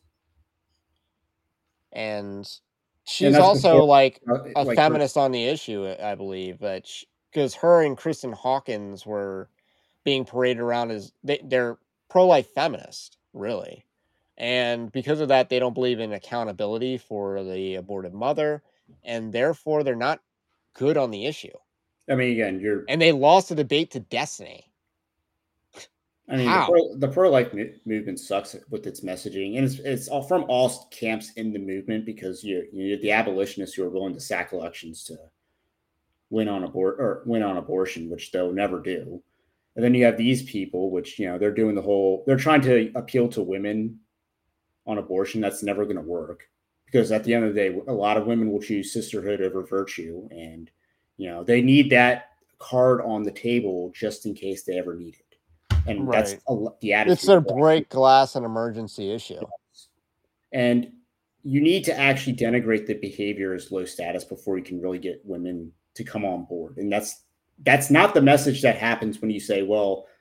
And she's that's also before- like Uh, a like feminist on the issue, I believe, but because her and Kristen Hawkins were being paraded around as they, they're pro-life feminist, really, and because of that, they don't believe in accountability for the aborted mother, and therefore they're not good on the issue. I mean, again, you're. And they lost the debate to Destiny. I mean, How? the pro, the pro-life mo- movement sucks with its messaging, and it's it's all from all camps in the movement because you you the abolitionists who are willing to sack elections to win on abort or win on abortion, which they'll never do, and then you have these people, which you know they're doing the whole they're trying to appeal to women on abortion. That's never going to work because at the end of the day, a lot of women will choose sisterhood over virtue, and you know they need that card on the table just in case they ever need it. And that's Right. a, lo- the attitude. It's their break glass and emergency issue. And you need to actually denigrate the behavior as low status before you can really get women to come on board. And that's that's not the message that happens when you say, well,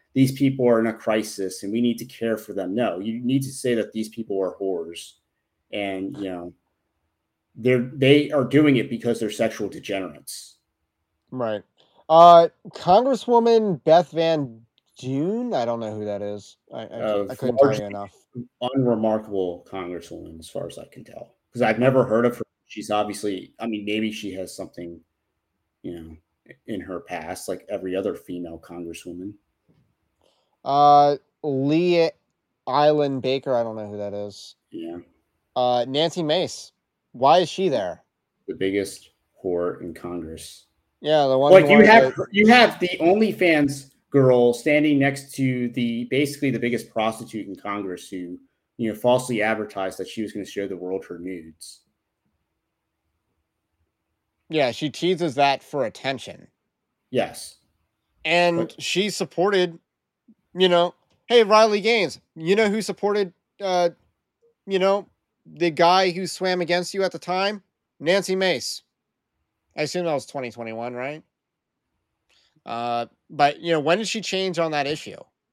these people are in a crisis and we need to care for them. No, you need to say that these people are whores, and you know they're they are doing it because they're sexual degenerates. Right. Uh, Congresswoman Beth Van June. I don't know who that is. I I, Uh, I couldn't tell you largely enough. unremarkable congresswoman, as far as I can tell, because I've never heard of her. She's obviously, I mean, maybe she has something, you know, in her past, like every other female congresswoman. Uh, Lee Island Baker. I don't know who that is. Yeah. Uh, Nancy Mace. Why is she there? The biggest whore in Congress. Yeah, the one. Like who you wanted have, to- you have the OnlyFans girl standing next to the basically the biggest prostitute in Congress, who, you know, falsely advertised that she was going to show the world her nudes. Yeah, she teases that for attention. Yes. And But- she supported, you know, hey, Riley Gaines, you know who supported, uh, you know, the guy who swam against you at the time? Nancy Mace. I assume that was twenty twenty-one, right? Uh, but, you know, when did she change on that issue?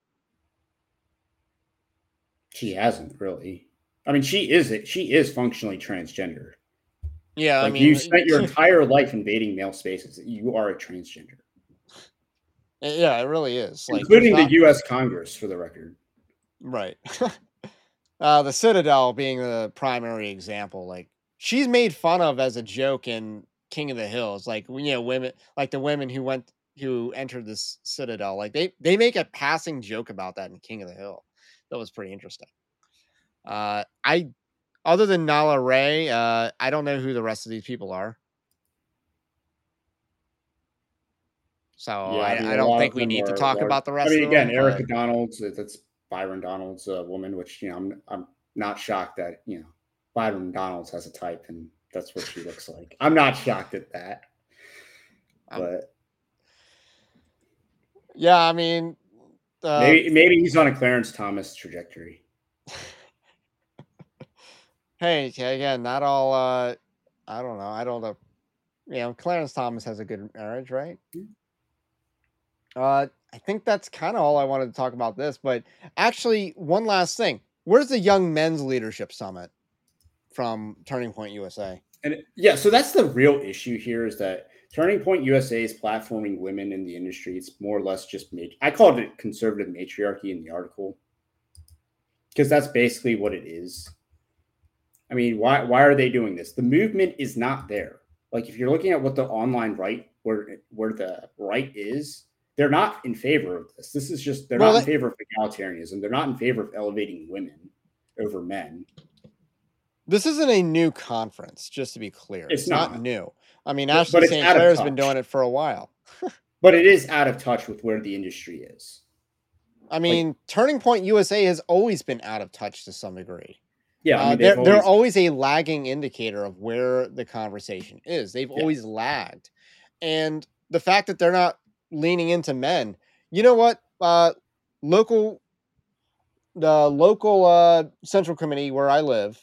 She hasn't really. I mean, she is it. She is functionally transgender. Yeah, Like I mean, you spent your entire life invading male spaces. You are a transgender, yeah, it really is. Like, including there's the U S Congress, for the record. not- right. uh, the Citadel being the primary example. Like, she's made fun of as a joke in King of the Hills. Like, you know, women, like the women who went, who entered this Citadel. Like, they they make a passing joke about that in King of the Hill. That was pretty interesting. Uh, I, other than Nala Ray, uh, I don't know who the rest of these people are. So Yeah, I I, mean, I a don't lot think of we them need to are talk large- about the rest I mean, of again, them. Erica but- Donald's, uh, that's Byron Donald's uh, woman, which, you know, I'm I'm not shocked that, you know, Byron Donald's has a type and that's what she looks like. I'm not shocked at that. Um, But Yeah, I mean, uh, maybe maybe he's on a Clarence Thomas trajectory. hey, okay, again, not all. Uh, I don't know. I don't know. You know, Clarence Thomas has a good marriage, right? Uh, I think that's kind of all I wanted to talk about this. But actually, one last thing: where's the Young Men's Leadership Summit from Turning Point U S A? And yeah, so that's the real issue here, is that Turning Point U S A is platforming women in the industry. It's more or less just mat- I called it conservative matriarchy in the article, because that's basically what it is. I mean, why why are they doing this? The movement is not there. Like, if you're looking at what the online right, where where the right is, they're not in favor of this. This is just they're Well, not in they- favor of egalitarianism. They're not in favor of elevating women over men. This isn't a new conference, just to be clear. It's It's, not. not. new. I mean, But- Ashley but it's Saint out of Clair's been touch. doing it for a while. But it is out of touch with where the industry is. I mean, Turning Point U S A has always been out of touch to some degree. Yeah, I Uh, mean, they're, they've they're always- always a lagging indicator of where the conversation is. They've Yeah. always lagged. And the fact that they're not leaning into men, you know what? Uh, local, the local uh, central committee where I live,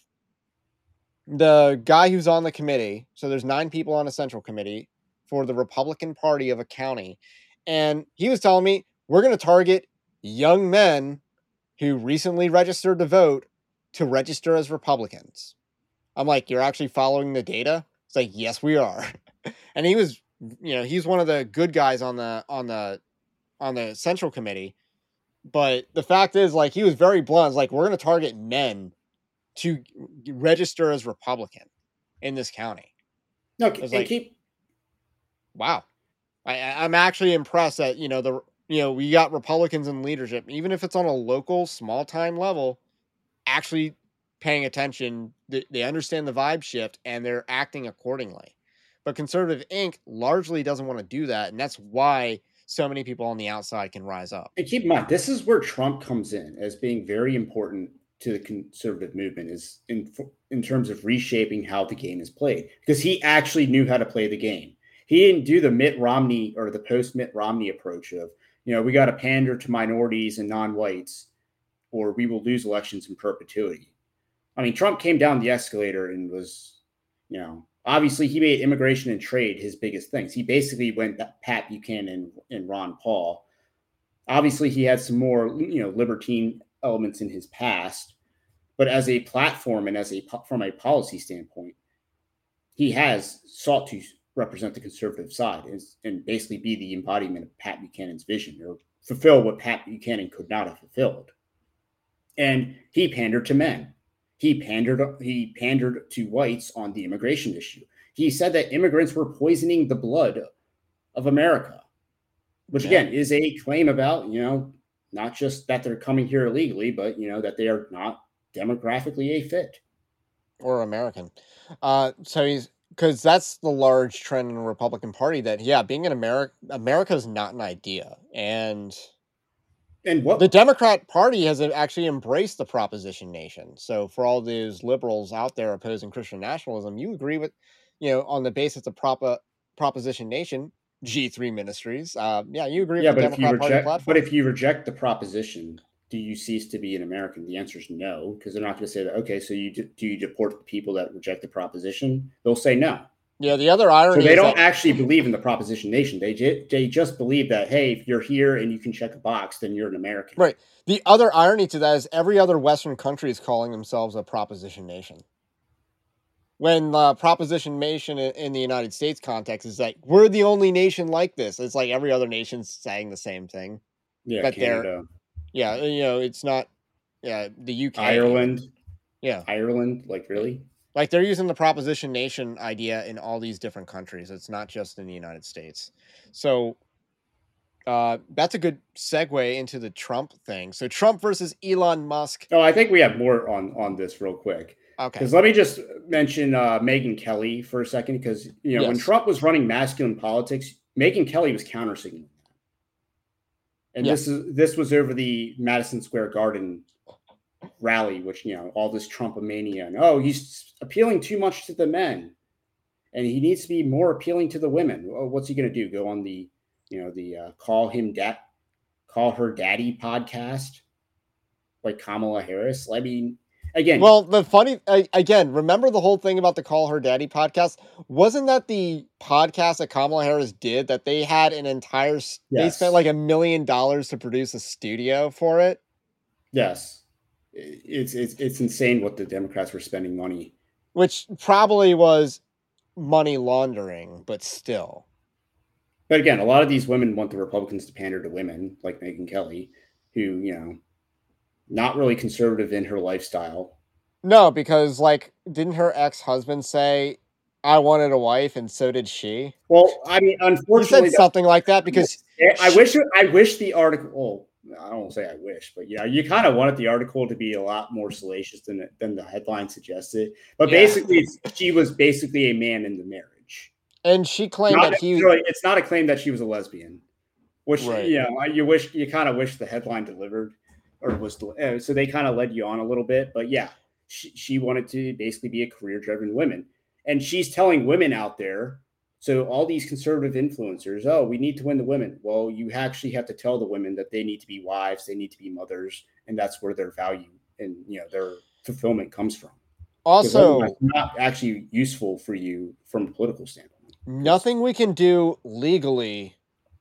the guy who's on the committee, so there's nine people on a central committee for the Republican Party of a county. And he was telling me, we're going to target young men who recently registered to vote to register as Republicans. I'm like, you're actually following the data? It's like, yes, we are. And he was, you know, he's one of the good guys on the on the on the central committee. But the fact is, like, he was very blunt. It's like, we're going to target men to register as Republican in this county. no, was and like- keep Wow. I, I- I'm actually impressed that, you know, the, you know, we got Republicans in leadership, even if it's on a local, small time level, actually paying attention. They, they understand the vibe shift and they're acting accordingly. But Conservative Incorporated largely doesn't want to do that. And that's why so many people on the outside can rise up. And keep in mind, this is where Trump comes in as being very important to the conservative movement, is in in terms of reshaping how the game is played, because he actually knew how to play the game. He didn't do the Mitt Romney or the post Mitt Romney approach of, you know, we got to pander to minorities and non-whites or we will lose elections in perpetuity. I mean, Trump came down the escalator and was, you know, obviously he made immigration and trade his biggest things. He basically went Pat Buchanan and Ron Paul Obviously, he had some more, you know, libertine elements in his past, but as a platform and as a from a policy standpoint, he has sought to represent the conservative side and, and basically be the embodiment of Pat Buchanan's vision, or fulfill what Pat Buchanan could not have fulfilled. And he pandered to men. He pandered. He pandered to whites on the immigration issue. He said that immigrants were poisoning the blood of America, which again yeah. is a claim about, you know, not just that they're coming here illegally, but, you know, that they are not demographically a fit. Or American. Uh, so he's, because that's the large trend in the Republican Party that, yeah, being an America, America is not an idea. And and what the Democrat Party has actually embraced the proposition nation. So for all those liberals out there opposing Christian nationalism, you agree with, you know, on the basis of propa, proposition nation, G three Ministries. Uh, yeah, you agree yeah, with the but Democrat if you Party reject, platform. But if you reject the proposition, do you cease to be an American? The answer is no, because they're not going to say that, okay, so you do, do you deport the people that reject the proposition? They'll say no. Yeah, the other irony so they is don't that, actually believe in the proposition nation. They, j- they just believe that, hey, if you're here and you can check a box, then you're an American. Right. The other irony to that is every other Western country is calling themselves a proposition nation. When uh, proposition nation in the United States context is like, we're the only nation like this. It's like every other nation's saying the same thing. Yeah, but Canada. They're, yeah, you know, it's not, yeah, the U K. Ireland. Even. Yeah. Ireland, like really? Like they're using the proposition nation idea in all these different countries. It's not just in the United States. So uh, that's a good segue into the Trump thing. So Trump versus Elon Musk. Oh, I think we have more on, on this real quick. Okay. Because let me just mention uh, Megyn Kelly for a second, because, you know, yes. when Trump was running masculine politics, Megyn Kelly was countersignaling. And yeah. this is this was over the Madison Square Garden rally, which, you know, all this Trumpomania and, oh, he's appealing too much to the men and he needs to be more appealing to the women. Well, what's he going to do? Go on the, you know, the uh, call him dad, call her daddy podcast like Kamala Harris? I mean, again, well, the funny again, remember the whole thing about the Call Her Daddy podcast? Wasn't that the podcast that Kamala Harris did that they had an entire, yes. they spent like a million dollars to produce a studio for it? Yes. It's, it's, it's insane what the Democrats were spending money. Which probably was money laundering, but still. But again, a lot of these women want the Republicans to pander to women like Megyn Kelly, who, you know, not really conservative in her lifestyle. No, because like, didn't her ex-husband say, I wanted a wife and so did she? Well, I mean, unfortunately, he said something like that because I she, wish, I wish the article, I don't say I wish, but yeah, you kind of wanted the article to be a lot more salacious than, than the headline suggested. But yeah. basically she was basically a man in the marriage. And she claimed not that he, it's not a claim that she was a lesbian, which, right. you know, you wish, you kind of wish the headline delivered. Or was uh, so they kind of led you on a little bit, but yeah, she, she wanted to basically be a career-driven woman, and she's telling women out there. So all these conservative influencers, oh, we need to win the women. Well, you actually have to tell the women that they need to be wives, they need to be mothers, and that's where their value and, you know, their fulfillment comes from. Also, it's not actually useful for you from a political standpoint. Nothing we can do legally,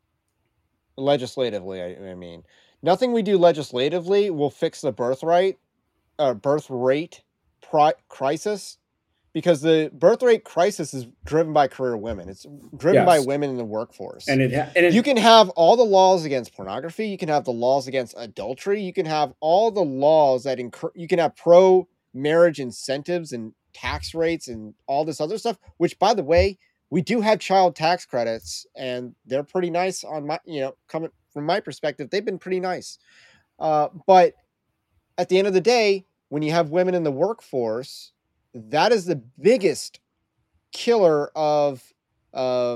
legislatively. I, I mean. Nothing we do legislatively will fix the birthright, uh, birth rate pri- crisis, because the birth rate crisis is driven by career women. It's driven yes. by women in the workforce. And it, ha- and it, you can have all the laws against pornography. You can have the laws against adultery. You can have all the laws that incur. You can have pro-marriage incentives and tax rates and all this other stuff. Which, by the way, we do have child tax credits, and they're pretty nice on my, you know, coming. From my perspective, they've been pretty nice. Uh, but at the end of the day, when you have women in the workforce, that is the biggest killer of, uh,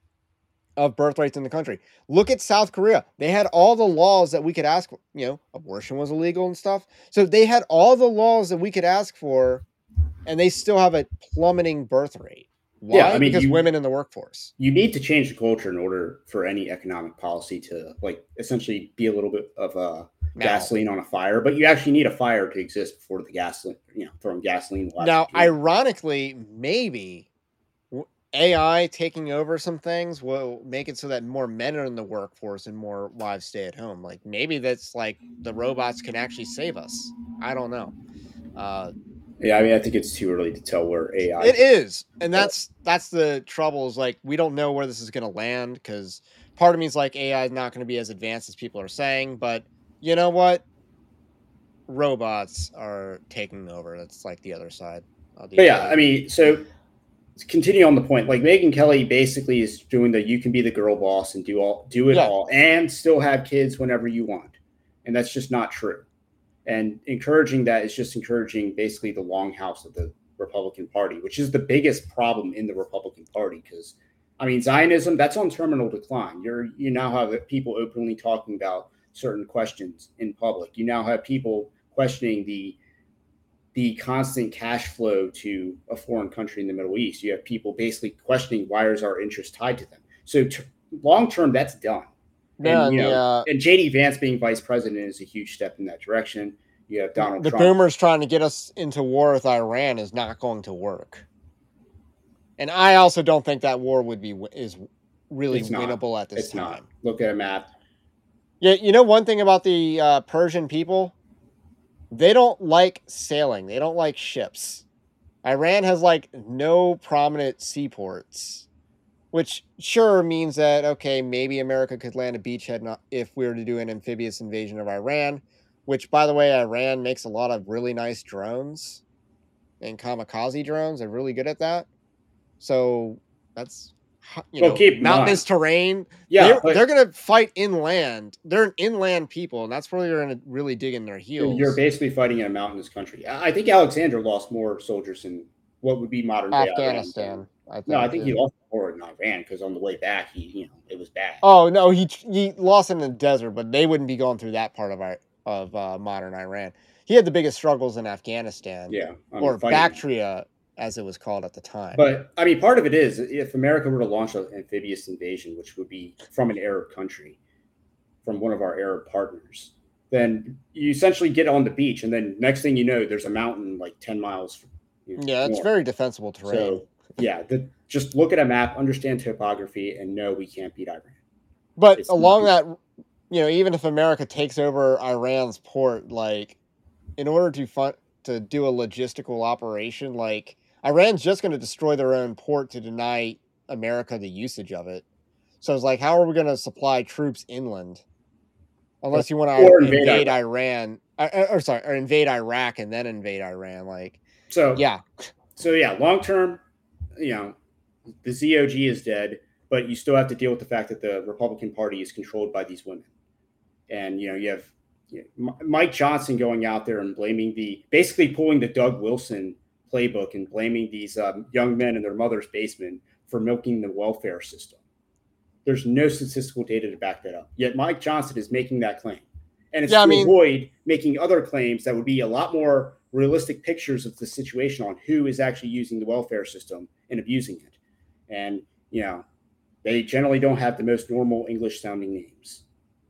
of birth rates in the country. Look at South Korea. They had all the laws that we could ask, you know, abortion was illegal and stuff. So they had all the laws that we could ask for, and they still have a plummeting birth rate. Why? Yeah, I mean, because you, women in the workforce. You need to change the culture in order for any economic policy to, like, essentially be a little bit of a now, gasoline on a fire. But you actually need a fire to exist before the gasoline, you know, throwing gasoline. Now, ironically, maybe A I taking over some things will make it so that more men are in the workforce and more wives stay at home. Like maybe that's like the robots can actually save us. I don't know. Uh, Yeah, I mean, I think it's too early to tell where A I. it is, and that's that's the trouble. Is like we don't know where this is going to land because part of me is like A I is not going to be as advanced as people are saying. But you know what? Robots are taking over. That's like the other side. Of the But yeah, equation. I mean, so to continue on the point, like Megyn Kelly basically is doing the you can be the girl boss and do all do it Yeah. all and still have kids whenever you want. And that's just not true. And encouraging that is just encouraging basically the longhouse of the Republican Party, which is the biggest problem in the Republican Party. Because I mean, Zionism, that's on terminal decline. You're you now have people openly talking about certain questions in public. You now have people questioning the the constant cash flow to a foreign country in the Middle East. You have people basically questioning why is our interest tied to them. So t- long term, that's done. Yeah, and you the, know, uh, and J D Vance being vice president is a huge step in that direction. You have Donald the Trump. boomers trying to get us into war with Iran is not going to work. And I also don't think that war would be is really It's not. winnable at this It's time. not. Look at a map. Yeah, you know one thing about the uh, Persian people, they don't like sailing. They don't like ships. Iran has like no prominent seaports, which sure means that okay, maybe America could land a beachhead not, if we were to do an amphibious invasion of Iran. Which, by the way, Iran makes a lot of really nice drones and kamikaze drones. They're really good at that. So that's you Well, know keep in mountainous mind- terrain. Yeah, they're, but they're gonna fight inland. They're an inland people, and that's where they're gonna really dig in their heels. you're basically fighting in a mountainous country. I I think Alexander lost more soldiers in what would be modern day Afghanistan. I think. No, I think too. he lost more in Iran because on the way back, he you know it was bad. Oh no, he he lost in the desert, but they wouldn't be going through that part of our of uh, modern Iran. He had the biggest struggles in Afghanistan, Yeah, I mean, or fighting- Bactria, as it was called at the time. But I mean, part of it is if America were to launch an amphibious invasion, which would be from an Arab country, from one of our Arab partners, then you essentially get on the beach, and then next thing you know, there's a mountain like ten miles. From, you know, yeah, it's north. very defensible terrain. So yeah, the, just look at a map, understand topography, and know we can't beat Iran. But It's along not- that, you know, even if America takes over Iran's port, like, in order to fun- to do a logistical operation, like, Iran's just going to destroy their own port to deny America the usage of it. So it's like, how are we going to supply troops inland? Unless you want to Or invade, invade Iran, or, or sorry, or invade Iraq and then invade Iran. Like, So yeah, So yeah, long term, you know, the Z O G is dead, but you still have to deal with the fact that the Republican Party is controlled by these women, and you know you have you know, Mike Johnson going out there and blaming the basically pulling the Doug Wilson playbook and blaming these um, young men in their mother's basement for milking the welfare system. There's no statistical data to back that up. Yet Mike Johnson is making that claim, and it's Yeah, I to mean- avoid making other claims that would be a lot more realistic pictures of the situation on who is actually using the welfare system and abusing it. And, you know, they generally don't have the most normal English sounding names.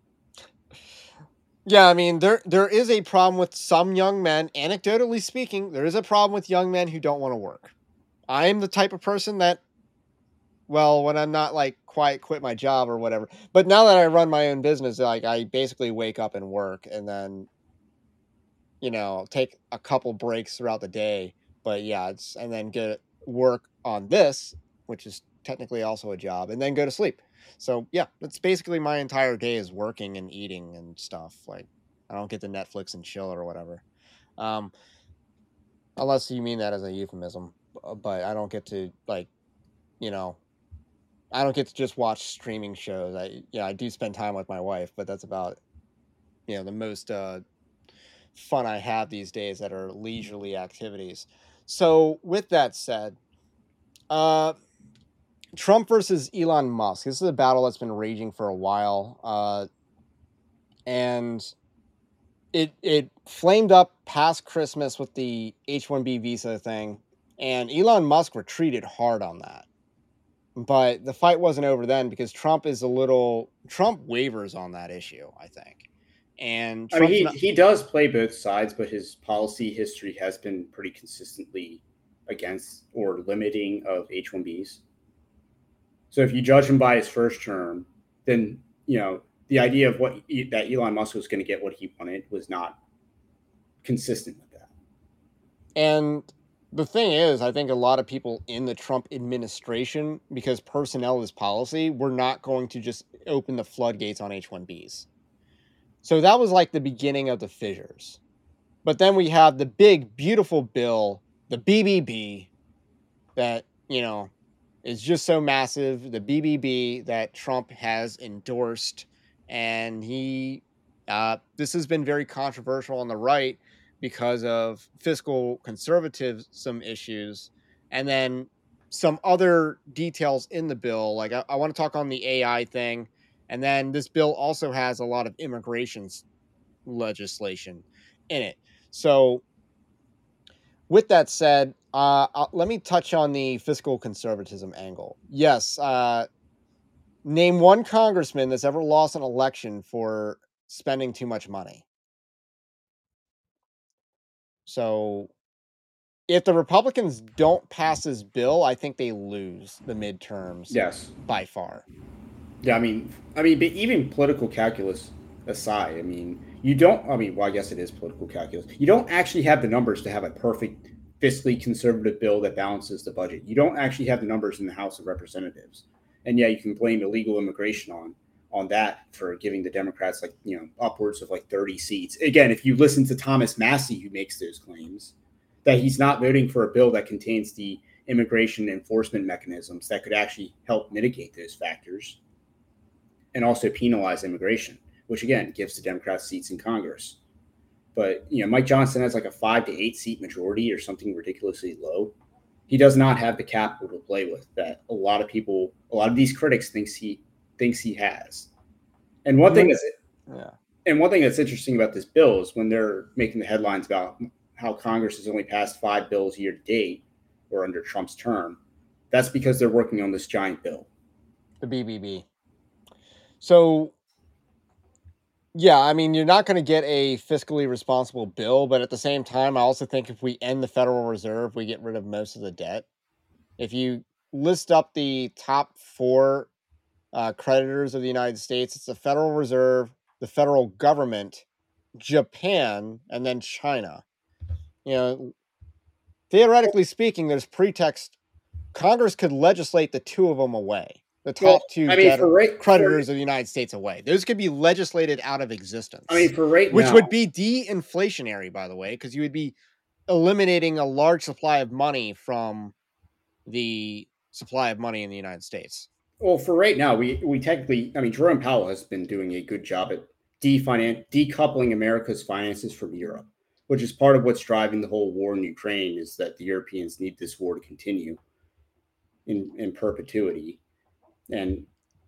Yeah, I mean, there there is a problem with some young men, anecdotally speaking, there is a problem with young men who don't want to work. I am the type of person that, well, when I'm not like quiet, quit my job or whatever. But now that I run my own business, like I basically wake up and work and then, you know, take a couple breaks throughout the day. But yeah, it's and then get work on this, which is technically also a job, and then go to sleep. So yeah, that's basically my entire day is working and eating and stuff. Like I don't get to Netflix and chill or whatever. Um, unless you mean that as a euphemism, b- but I don't get to like, you know, I don't get to just watch streaming shows. I yeah, I do spend time with my wife, but that's about you know the most uh, fun I have these days that are leisurely activities. So with that said, uh, Trump versus Elon Musk. This is a battle that's been raging for a while, uh, and it it flamed up past Christmas with the H one B visa thing, and Elon Musk retreated hard on that. But the fight wasn't over then because Trump is a little Trump wavers on that issue, I think. And I mean, Trump's he, not- he does play both sides, but his policy history has been pretty consistently against or limiting of H one Bs. So if you judge him by his first term, then, you know, the idea of what that Elon Musk was going to get what he wanted was not consistent with that. And the thing is, I think a lot of people in the Trump administration, because personnel is policy, were not going to just open the floodgates on H one Bs. So that was like the beginning of the fissures. But then we have the big, beautiful bill, the B B B, that, you know, is just so massive. The B B B that Trump has endorsed. And he, uh, this has been very controversial on the right because of fiscal conservatism issues. And then some other details in the bill. Like I, I want to talk on the A I thing. And then this bill also has a lot of immigration legislation in it. So with that said, uh, uh, let me touch on the fiscal conservatism angle. Yes. Uh, name one congressman that's ever lost an election for spending too much money. So if the Republicans don't pass this bill, I think they lose the midterms. Yes. By far. Yeah, I mean, I mean, but even political calculus aside, I mean, you don't, I mean, well, I guess it is political calculus. You don't actually have the numbers to have a perfect fiscally conservative bill that balances the budget. You don't actually have the numbers in the House of Representatives. And yeah, you can blame illegal immigration on on that for giving the Democrats like, you know, upwards of like thirty seats. Again, if you listen to Thomas Massie, who makes those claims, that he's not voting for a bill that contains the immigration enforcement mechanisms that could actually help mitigate those factors and also penalize immigration, which again gives the Democrats seats in Congress. But, you know, Mike Johnson has like a five to eight seat majority or something ridiculously low. He does not have the capital to play with that a lot of people, a lot of these critics thinks he thinks he has. And one thing that's yeah. And one thing that's interesting about this bill is when they're making the headlines about how Congress has only passed five bills year to date or under Trump's term, that's because they're working on this giant bill, the B B B. So, yeah, I mean, you're not going to get a fiscally responsible bill, but at the same time, I also think if we end the Federal Reserve, we get rid of most of the debt. If you list up the top four uh, creditors of the United States, it's the Federal Reserve, the federal government, Japan, and then China. You know, theoretically speaking, there's pretext. Congress could legislate the two of them away. The top well, two I mean, debt right, creditors for, of the United States away. Those could be legislated out of existence. I mean, for right which now, would be de-inflationary, by the way, because you would be eliminating a large supply of money from the supply of money in the United States. Well, for right now, we we technically, I mean, Jerome Powell has been doing a good job at definan- decoupling America's finances from Europe, which is part of what's driving the whole war in Ukraine, is that the Europeans need this war to continue in, in perpetuity. And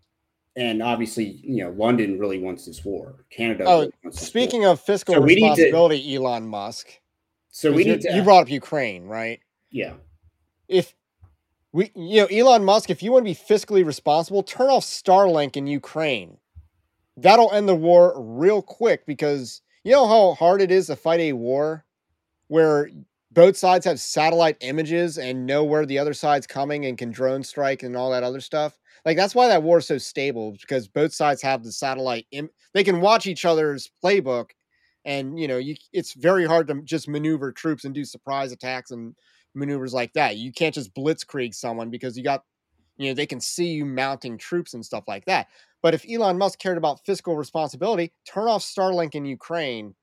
and obviously, you know, London really wants this war. Canada. Oh, really wants this speaking war. of fiscal so responsibility, to, Elon Musk. So we need to. You brought up Ukraine, right? Yeah. If we, you know, Elon Musk, if you want to be fiscally responsible, turn off Starlink in Ukraine. That'll end the war real quick, because you know how hard it is to fight a war where both sides have satellite images and know where the other side's coming and can drone strike and all that other stuff. Like, that's why that war is so stable, because both sides have the satellite. Im- they can watch each other's playbook, and, you know, you, it's very hard to just maneuver troops and do surprise attacks and maneuvers like that. You can't just blitzkrieg someone because you got, you know, they can see you mounting troops and stuff like that. But if Elon Musk cared about fiscal responsibility, turn off Starlink in Ukraine.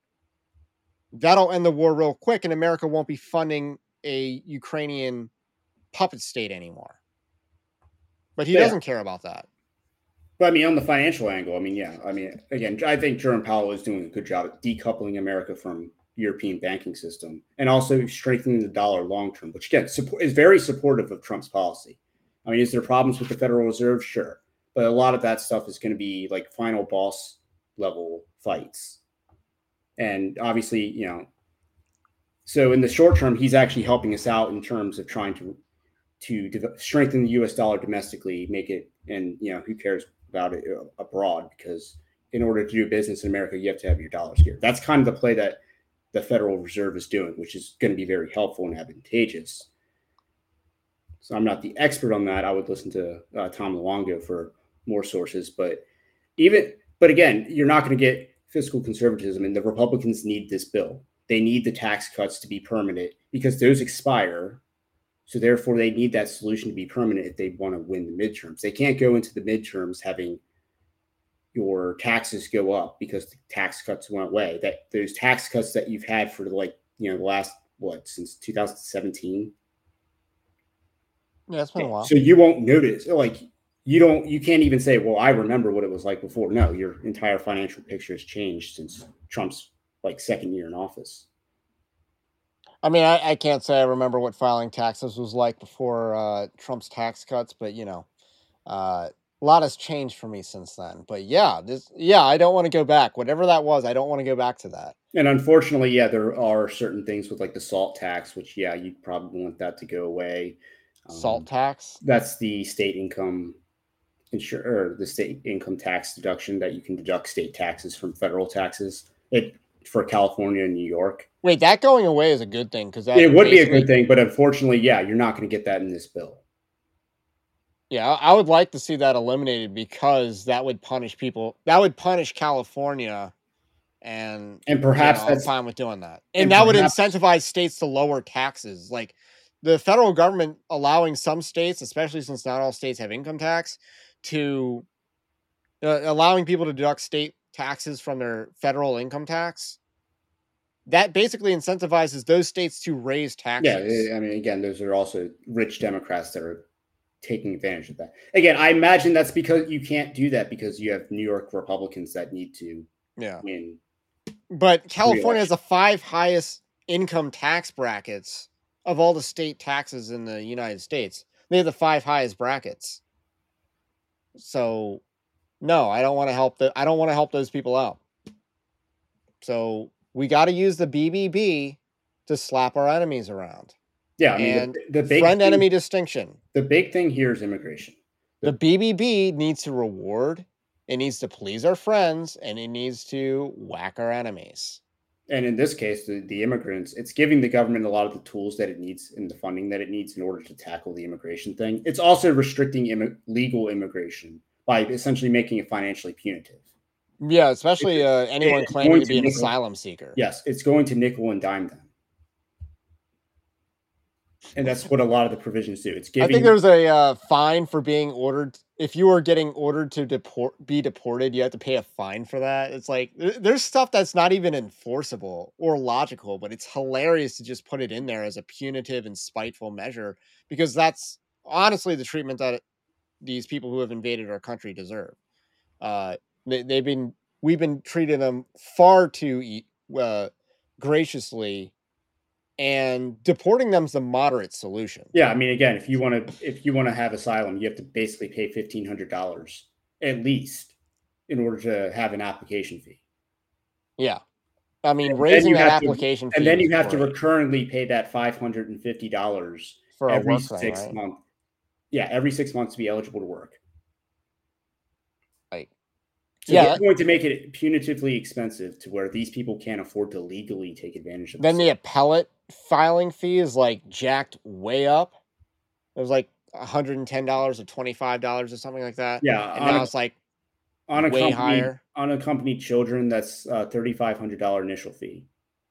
That'll end the war real quick, and America won't be funding a Ukrainian puppet state anymore. But he yeah. doesn't care about that. But I mean, on the financial angle, I mean, yeah, I mean, again, I think Jerome Powell is doing a good job at decoupling America from European banking system and also strengthening the dollar long term, which again support, is very supportive of Trump's policy. I mean, is there problems with the Federal Reserve? Sure. But a lot of that stuff is going to be like final boss level fights. And obviously, you know, so in the short term, he's actually helping us out in terms of trying to to de- strengthen the U S dollar domestically, make it, and, you know, who cares about it abroad, because in order to do business in America, you have to have your dollars here. That's kind of the play that the Federal Reserve is doing, which is going to be very helpful and advantageous. So I'm not the expert on that. I would listen to uh, Tom Luongo for more sources. But even, but again, you're not going to get fiscal conservatism, and the Republicans need this bill. They need the tax cuts to be permanent because those expire. So therefore, they need that solution to be permanent if they want to win the midterms. They can't go into the midterms having your taxes go up because the tax cuts went away. That those tax cuts that you've had for like, you know, the last, what, since two thousand seventeen. Yeah, it's been a while. So you won't notice, like, you don't, you can't even say, well, I remember what it was like before. No, your entire financial picture has changed since Trump's like second year in office. I mean, I, I can't say I remember what filing taxes was like before uh, Trump's tax cuts, but you know, uh, a lot has changed for me since then. But yeah, this, yeah, I don't want to go back. Whatever that was, I don't want to go back to that. And unfortunately, yeah, there are certain things with like the SALT tax, which, yeah, you probably want that to go away. Um, SALT tax? That's the state income insure or the state income tax deduction that you can deduct state taxes from federal taxes. It for California and New York. Wait, that going away is a good thing because it would be a good thing, but unfortunately, yeah, you're not going to get that in this bill. Yeah, I would like to see that eliminated because that would punish people. That would punish California, and and perhaps you know, that's I'm fine with doing that. And, and that perhaps, would incentivize states to lower taxes. Like the federal government allowing some states, especially since not all states have income tax, to uh, allowing people to deduct state taxes from their federal income tax. That basically incentivizes those states to raise taxes. Yeah, I mean, again, those are also rich Democrats that are taking advantage of that. Again, I imagine that's because you can't do that because you have New York Republicans that need to yeah. win. But California has the five highest income tax brackets of all the state taxes in the United States. They have the five highest brackets. So, no, I don't want to help the I don't want to help those people out. So we got to use the B B B to slap our enemies around. Yeah, I mean, and the, the big friend thing, enemy distinction. The big thing here is immigration. The, the B B B needs to reward, it needs to please our friends, and it needs to whack our enemies. And in this case, the, the immigrants, it's giving the government a lot of the tools that it needs and the funding that it needs in order to tackle the immigration thing. It's also restricting Im- legal immigration by essentially making it financially punitive. Yeah, especially uh, anyone claiming to be an nickel, asylum seeker. Yes, it's going to nickel and dime them. And that's what a lot of the provisions do. It's giving. I think there's a uh, fine for being ordered. If you are getting ordered to deport, be deported, you have to pay a fine for that. It's like there's stuff that's not even enforceable or logical, but it's hilarious to just put it in there as a punitive and spiteful measure because that's honestly the treatment that these people who have invaded our country deserve. Uh, they, they've been, we've been treating them far too uh, graciously. And deporting them is the moderate solution. Yeah, I mean, again, if you want to, if you want to have asylum, you have to basically pay fifteen hundred dollars at least in order to have an application fee. Yeah, I mean, and raising that application to, fee, and then you have great. to recurrently pay that five hundred and fifty dollars for every work six thing, right? months. Yeah, every six months to be eligible to work. Right. So yeah, they're going to make it punitively expensive to where these people can't afford to legally take advantage of. Then the the appellate filing fee is like jacked way up. It was like one hundred ten dollars or twenty-five dollars or something like that. Yeah, and now a, it's like on way higher. Unaccompanied children, that's a thirty-five hundred dollars initial fee.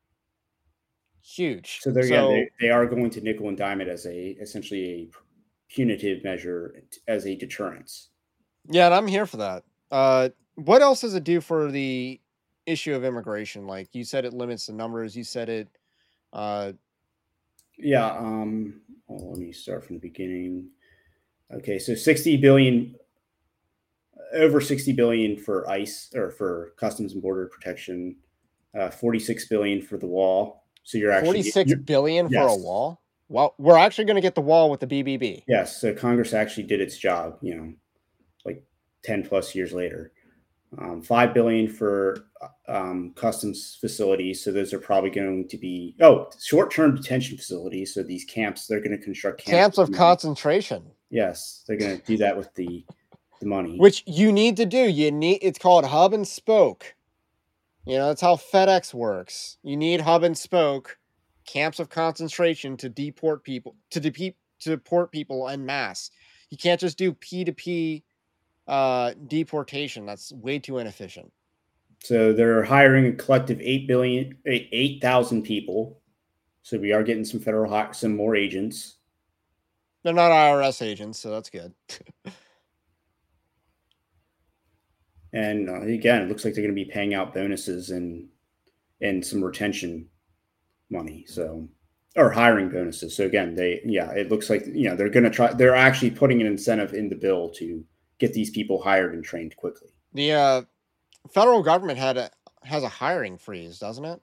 Huge. So they're so, yeah, they, they are going to nickel and dime it as a essentially a punitive measure as a deterrence. Yeah, and I'm here for that. Uh, what else does it do for the issue of immigration? Like you said, it limits the numbers. You said it. Uh, yeah. Um, well, let me start from the beginning. Okay, so sixty billion, over sixty billion for ICE or for Customs and Border Protection, uh, forty-six billion for the wall. So you're actually forty-six you're, billion yes. for a wall. Well, we're actually going to get the wall with the B B B. Yes. So Congress actually did its job. You know, like ten plus years later. Um, five billion for um, customs facilities. So those are probably going to be, oh, short-term detention facilities. So these camps, they're going to construct camps, camps of concentration. Yes. They're going to do that with the, the money, which you need to do. You need, it's called hub and spoke. You know, that's how FedEx works. You need hub and spoke camps of concentration to deport people, to de- to deport people en masse. You can't just do P two P uh, deportation. That's way too inefficient. So they're hiring a collective eight billion, eight thousand people. So we are getting some federal, some more agents. They're not I R S agents, so that's good. And uh, again, it looks like they're going to be paying out bonuses and and some retention money. So, or hiring bonuses. So again, they yeah, it looks like you know they're going to try. They're actually putting an incentive in the bill to get these people hired and trained quickly. The uh, federal government had a has a hiring freeze, doesn't it?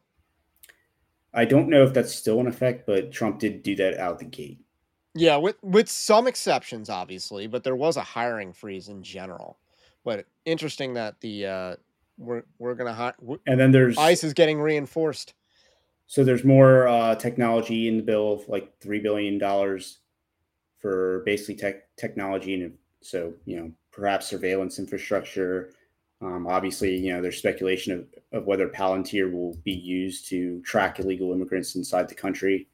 I don't know if that's still in effect, but Trump did do that out the gate. Yeah, with with some exceptions, obviously, but there was a hiring freeze in general. But interesting that the uh, we're we're gonna hire, and then there's ICE is getting reinforced. So there's more uh, technology in the bill of like three billion dollars for basically tech technology, and so you know perhaps surveillance infrastructure. Um, obviously, you know there's speculation of, of whether Palantir will be used to track illegal immigrants inside the country.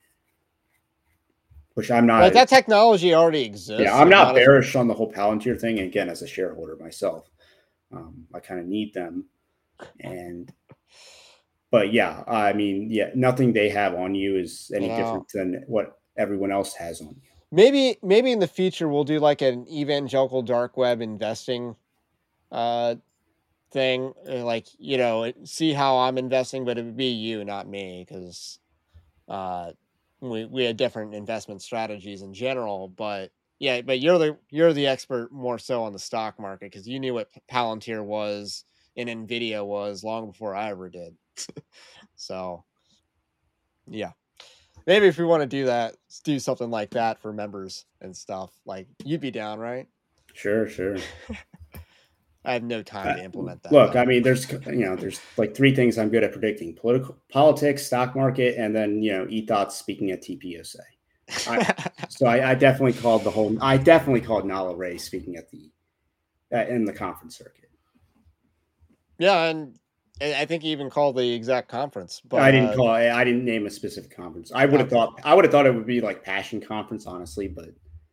Which I'm not. Like that technology already exists. Yeah, I'm not, not bearish as... on the whole Palantir thing. And again, as a shareholder myself, um, I kind of need them. And, but yeah, I mean, yeah, nothing they have on you is any wow. different than what everyone else has on you. Maybe, maybe in the future we'll do like an evangelical dark web investing uh, thing. Like, you know, see how I'm investing, but it would be you, not me, because. Uh, We we had different investment strategies in general, but yeah, but you're the you're the expert more so on the stock market because you knew what Palantir was and Nvidia was long before I ever did. So, yeah, maybe if we want to do that, do something like that for members and stuff. Like you'd be down, right? Sure, sure. I have no time to implement that. Look, though. I mean, there's you know, there's like three things I'm good at predicting: political, politics, stock market, and then you know, E T H O T speaking at T P O S A. I, so I, I definitely called the whole. I definitely called Nala Ray speaking at the uh, in the conference circuit. Yeah, and I think he even called the exact conference. But I didn't uh, call. I didn't name a specific conference. I would have okay. thought. I would have thought it would be like Passion Conference, honestly, but.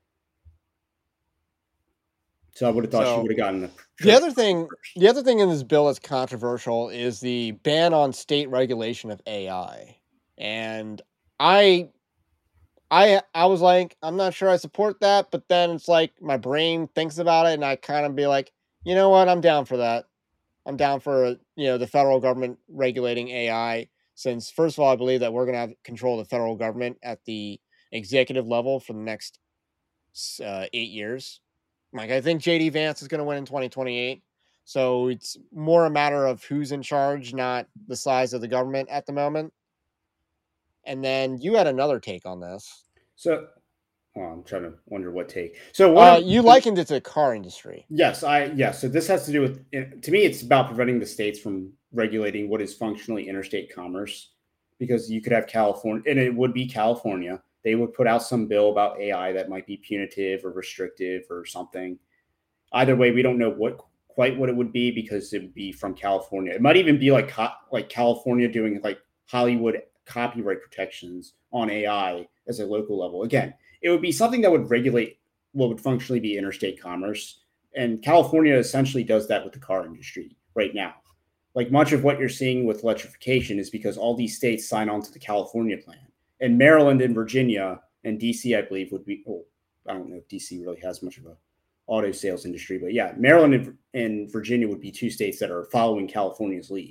So I would have thought so, she would have gotten the. The other thing, the other thing in this bill that's controversial is the ban on state regulation of A I, and I, I, I was like, I'm not sure I support that, but then it's like my brain thinks about it, and I kind of be like, you know what, I'm down for that. I'm down for you know the federal government regulating A I, since first of all, I believe that we're going to have control of the federal government at the executive level for the next uh, eight years. Like, I think J D Vance is going to win in twenty twenty-eight. So it's more a matter of who's in charge, not the size of the government at the moment. And then you had another take on this. So, well, I'm trying to wonder what take. So uh, you likened it to the car industry. Yes, I yes. So this has to do with, to me, it's about preventing the states from regulating what is functionally interstate commerce, because you could have California, and it would be California. They would put out some bill about A I that might be punitive or restrictive or something. Either way, we don't know what quite what it would be because it would be from California. It might even be like like California doing like Hollywood copyright protections on A I as a local level. Again, it would be something that would regulate what would functionally be interstate commerce. And California essentially does that with the car industry right now. Like much of what you're seeing with electrification is because all these states sign on to the California plan. And Maryland and Virginia and D C, I believe, would be, oh, I don't know if D C really has much of a auto sales industry, but yeah, Maryland and, and Virginia would be two states that are following California's lead.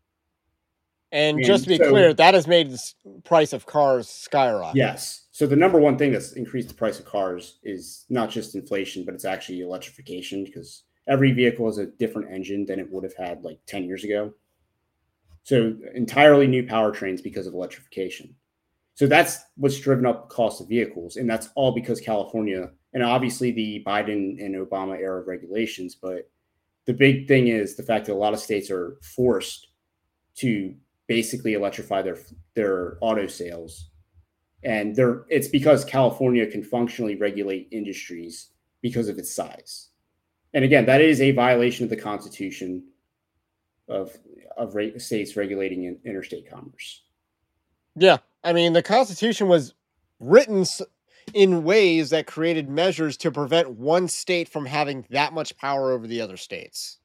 And, and just to be so, clear, that has made the price of cars skyrocket. Yes. So the number one thing that's increased the price of cars is not just inflation, but it's actually electrification, because every vehicle has a different engine than it would have had like ten years ago. So entirely new powertrains because of electrification. So that's what's driven up the cost of vehicles. And that's all because California, and obviously the Biden and Obama era regulations. But the big thing is the fact that a lot of states are forced to basically electrify their, their auto sales. And they're, it's because California can functionally regulate industries because of its size. And again, that is a violation of the Constitution of, of states regulating in, interstate commerce. Yeah. I mean, the Constitution was written, in ways that created measures to prevent one state from having that much power over the other states.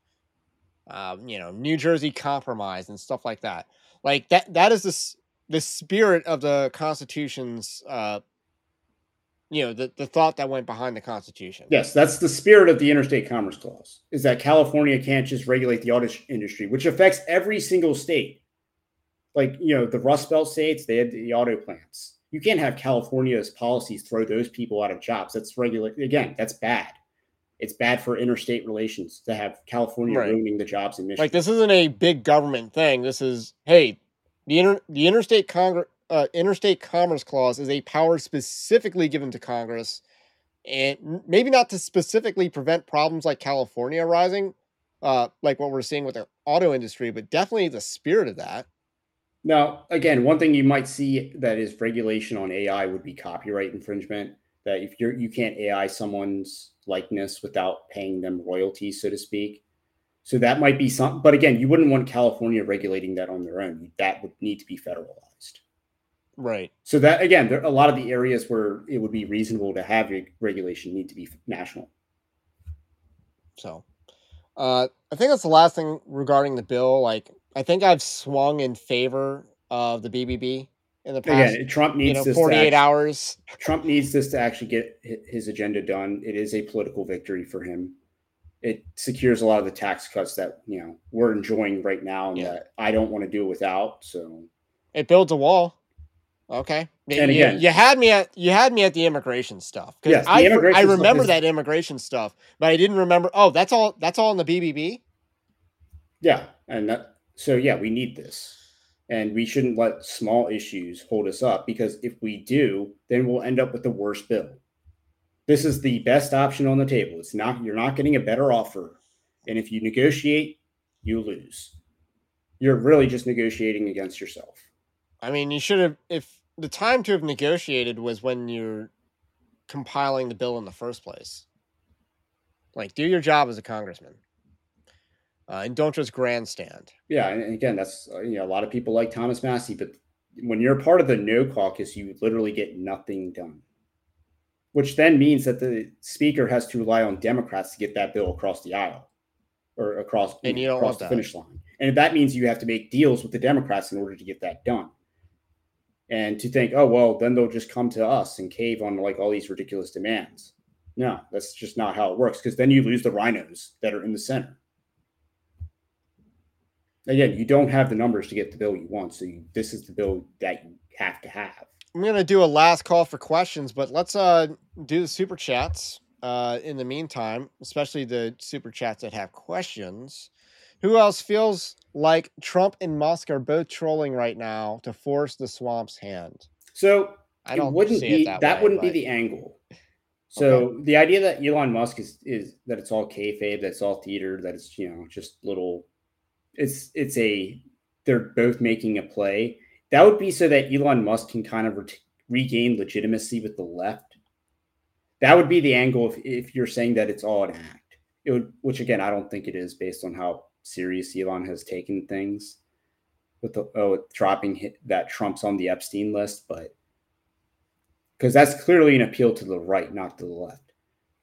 Um, you know, New Jersey Compromise and stuff like that. Like that, that is the, s- the spirit of the Constitution's, uh, you know, the, the thought that went behind the Constitution. Yes, that's the spirit of the Interstate Commerce Clause, is that California can't just regulate the auto industry, which affects every single state. Like, you know, the Rust Belt states, they had the auto plants. You can't have California's policies throw those people out of jobs. That's regulate. Again, that's bad. It's bad for interstate relations to have California Right. ruining the jobs in Michigan. Like this isn't a big government thing. This is, hey, the inter, the interstate Congress, uh, interstate commerce clause is a power specifically given to Congress, and n- maybe not to specifically prevent problems like California arising, uh, like what we're seeing with the auto industry, but definitely the spirit of that. Now, again, one thing you might see that is regulation on A I would be copyright infringement. That if you're you can't A I someone's likeness without paying them royalties, so to speak. So that might be some, but again, you wouldn't want California regulating that on their own. That would need to be federalized. Right. So that again, there a lot of the areas where it would be reasonable to have reg- regulation need to be national. So, uh, I think that's the last thing regarding the bill. Like, I think I've swung in favor of the B B B in the past. Again, Trump needs you know, this forty-eight to actually, hours. Trump needs this to actually get his agenda done. It is a political victory for him. It secures a lot of the tax cuts that, you know, we're enjoying right now and Yeah. that I don't want to do without. So It builds a wall. Okay. And you, again- you had me at you had me at the immigration stuff. 'Cause Yes, the I, immigration I stuff remember is- that immigration stuff, but I didn't remember. Oh, that's all. That's all in the B B B. yeah, and that, so yeah, we need this. And we shouldn't let small issues hold us up, because if we do, then we'll end up with the worst bill. This is the best option on the table. It's not, you're not getting a better offer. And if you negotiate, you lose. You're really just negotiating against yourself. I mean, you should have. If the time to have negotiated was when you're compiling the bill in the first place. Like, do your job as a congressman, uh, and don't just grandstand. Yeah, and again, that's uh, you know, a lot of people like Thomas Massey, but when you're part of the no caucus, you literally get nothing done. Which then means that the speaker has to rely on Democrats to get that bill across the aisle or across, And you you know, don't across want the that. finish line. And that means you have to make deals with the Democrats in order to get that done. And to think, oh, well, then they'll just come to us and cave on like all these ridiculous demands. No, that's just not how it works, because then you lose the rhinos that are in the center. Again, you don't have the numbers to get the bill you want, so you, this is the bill that you have to have. I'm gonna do a last call for questions, but let's uh do the super chats uh in the meantime, especially the super chats that have questions. Who else feels like Trump and Musk are both trolling right now to force the swamp's hand? So I it don't wouldn't see be it that, that, way, wouldn't but- be the angle. So the idea that Elon Musk is is that it's all kayfabe, that it's all theater, that it's, you know, just little. It's it's a they're both making a play. That would be so that Elon Musk can kind of re- regain legitimacy with the left. That would be the angle if, if you're saying that it's all an act. It would, which again, I don't think it is, based on how serious Elon has taken things with the oh dropping hit, that Trump's on the Epstein list, but because that's clearly an appeal to the right, not to the left.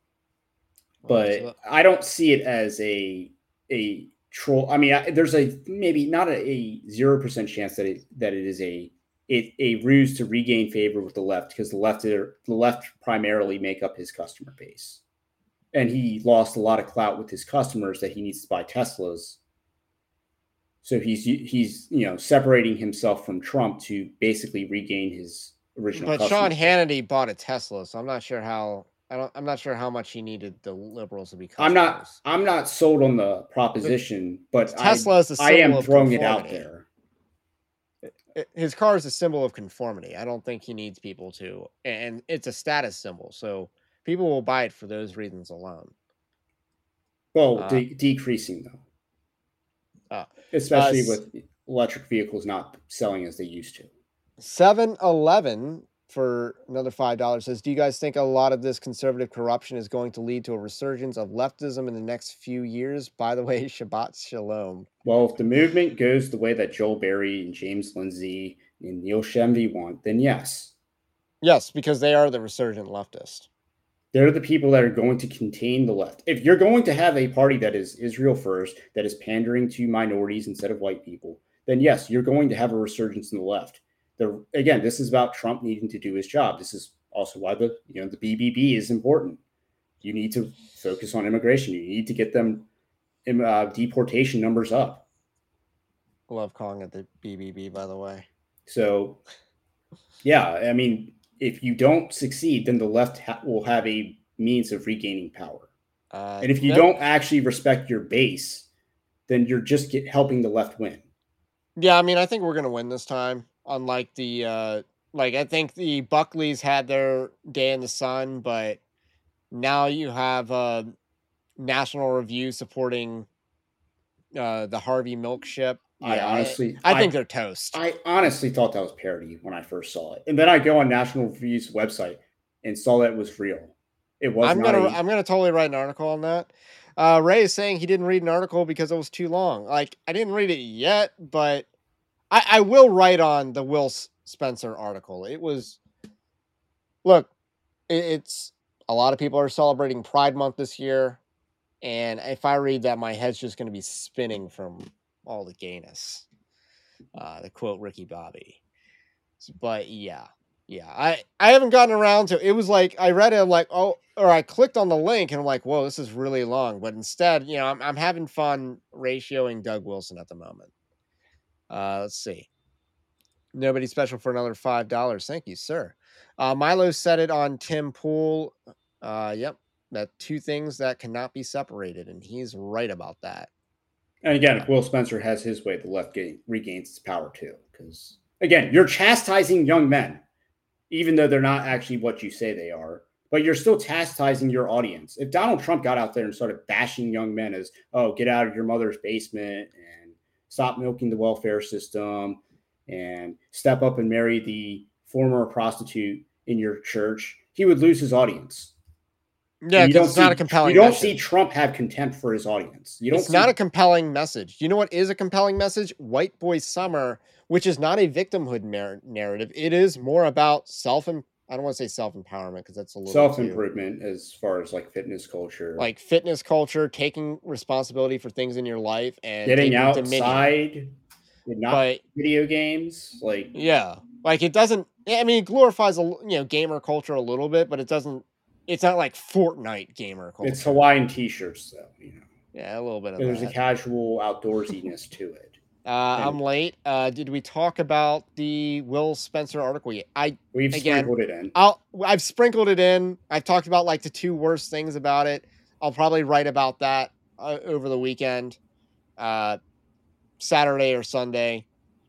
But So- I don't see it as a a troll. I mean, I, there's a maybe not a zero percent chance that it that it is a it, a ruse to regain favor with the left, because the left are, the left primarily make up his customer base, and he lost a lot of clout with his customers that he needs to buy Teslas. So he's he's you know separating himself from Trump to basically regain his original. But customer Sean base. Hannity bought a Tesla, so I'm not sure how. I don't. I'm not sure how much he needed the liberals to be. I'm not. customers. I'm not sold on the proposition, but Tesla I, is a I am symbol of throwing it out conformity. there. His car is a symbol of conformity. I don't think he needs people to, and it's a status symbol. So people will buy it for those reasons alone. Well, Uh, de- decreasing though, Uh, especially uh, s- with electric vehicles not selling as they used to. seven eleven for another five dollars says, do you guys think a lot of this conservative corruption is going to lead to a resurgence of leftism in the next few years? By the way, Shabbat Shalom. Well, if the movement goes the way that Joel Berry and James Lindsay and Neil Shenvi want, then yes. Yes, because they are the resurgent leftist. They're the people that are going to contain the left. If you're going to have a party that is Israel first, that is pandering to minorities instead of white people, then yes, you're going to have a resurgence in the left. The, again, this is about Trump needing to do his job. This is also why the you know the B B B is important. You need to focus on immigration. You need to get them uh, deportation numbers up. Love calling it the B B B, by the way. So, yeah, I mean, if you don't succeed, then the left ha- will have a means of regaining power. Uh, and if you no, don't actually respect your base, then you're just get, helping the left win. Yeah, I mean, I think we're going to win this time. Unlike the, uh, like, I think the Buckleys had their day in the sun, but now you have uh, National Review supporting uh, the Harvey Milk ship. Yeah, I honestly, I, I think I, they're toast. I honestly thought that was parody when I first saw it, and then I go on National Review's website and saw that it was real. It was. I'm gonna, a... I'm gonna totally write an article on that. Uh, Ray is saying he didn't read an article because it was too long. Like, I didn't read it yet, but I, I will write on the Will Spencer article. It was, look, it, it's a lot of people are celebrating Pride Month this year, and if I read that, my head's just going to be spinning from all the gayness, uh, to quote Ricky Bobby. But yeah, yeah, I, I haven't gotten around to it. Was like, I read it, I'm like, oh, or I clicked on the link and I'm like, whoa, this is really long. But instead, you know, I'm, I'm having fun ratioing Doug Wilson at the moment. Uh, let's see. Nobody special for another five dollars. Thank you, sir. Uh, Milo said it on Tim Pool. Uh, yep. That two things that cannot be separated. And he's right about that. And again, if Will Spencer has his way, the left gain, regains its power too. Because, again, you're chastising young men, even though they're not actually what you say they are. But you're still chastising your audience. If Donald Trump got out there and started bashing young men as, oh, get out of your mother's basement and stop milking the welfare system and step up and marry the former prostitute in your church, he would lose his audience. Yeah, because it's see, not a compelling You don't message. see Trump have contempt for his audience. You don't it's see... not a compelling message. You know what is a compelling message? White Boy Summer, which is not a victimhood mar- narrative. It is more about self- I don't want to say self-empowerment because that's a little self-improvement too, as far as like fitness culture. Like fitness culture, taking responsibility for things in your life and getting outside, not but, video games. Like, yeah, like it doesn't, I mean, it glorifies, a you know, gamer culture a little bit, but it doesn't, it's not like Fortnite gamer culture. It's Hawaiian t-shirts though, you know. Yeah, a little bit of There's that. a casual outdoorsiness to it. Uh, I'm late. Uh, did we talk about the Will Spencer article yet? I we've again, sprinkled it in. I'll I've sprinkled it in. I've talked about like the two worst things about it. I'll probably write about that uh, over the weekend, uh, Saturday or Sunday,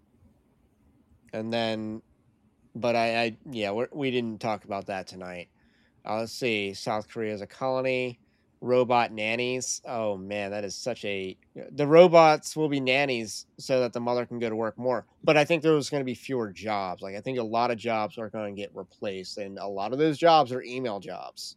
and then. But I, I yeah, we're, we didn't talk about that tonight. Uh, let's see. South Korea is a colony. Robot nannies. Oh man, that is such a. The robots will be nannies so that the mother can go to work more. But I think there's going to be fewer jobs. Like I think a lot of jobs are going to get replaced, and a lot of those jobs are email jobs.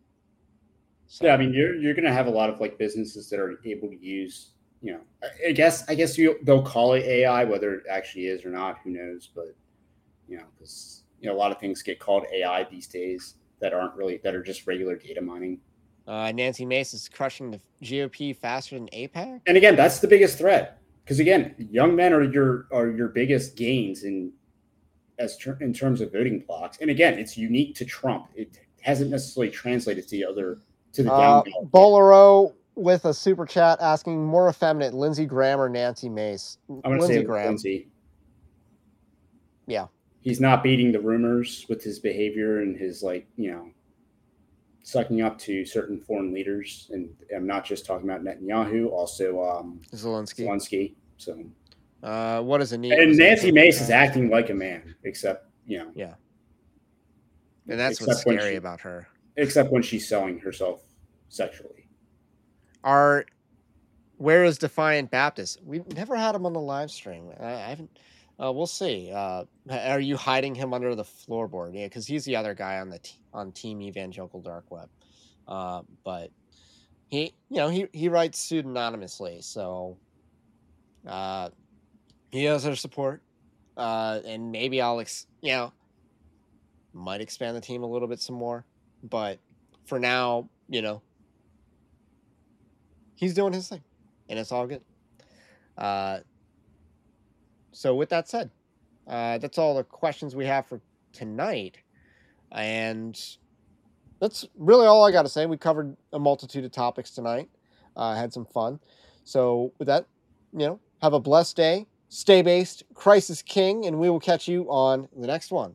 So. Yeah, I mean, you're you're going to have a lot of like businesses that are able to use. You know, I guess I guess you they'll call it A I, whether it actually is or not, who knows? But you know, because you know a lot of things get called A I these days that aren't really that are just regular data mining. Uh, Nancy Mace is crushing the G O P faster than AIPAC. And again, that's the biggest threat because again, young men are your are your biggest gains in as ter- in terms of voting blocks. And again, it's unique to Trump. It hasn't necessarily translated to the other to the uh, down. Bolero with a super chat asking more effeminate, Lindsey Graham or Nancy Mace. I'm going to say Graham. Lindsey. Yeah, he's not beating the rumors with his behavior and his like you know. sucking up to certain foreign leaders, and I'm not just talking about Netanyahu, also um, Zelensky. Zelensky. So, uh, what is it need? And Nancy Mace is acting like a man, except you know, yeah. And that's what's scary she, about her. Except when she's selling herself sexually. Are where is Defiant Baptist? We've never had him on the live stream. I, I haven't. Uh, we'll see. Uh, are you hiding him under the floorboard? Yeah, because he's the other guy on the t- on Team Evangelical Dark Web. Uh, but he, you know, he he writes pseudonymously, so uh, he has our support. Uh, and maybe I'll, ex- you know, might expand the team a little bit some more. But for now, you know, he's doing his thing, and it's all good. Uh, so with that said, uh, that's all the questions we have for tonight. And that's really all I got to say. We covered a multitude of topics tonight. Uh, had some fun. So with that, you know, have a blessed day. Stay based. Christ is King, and we will catch you on the next one.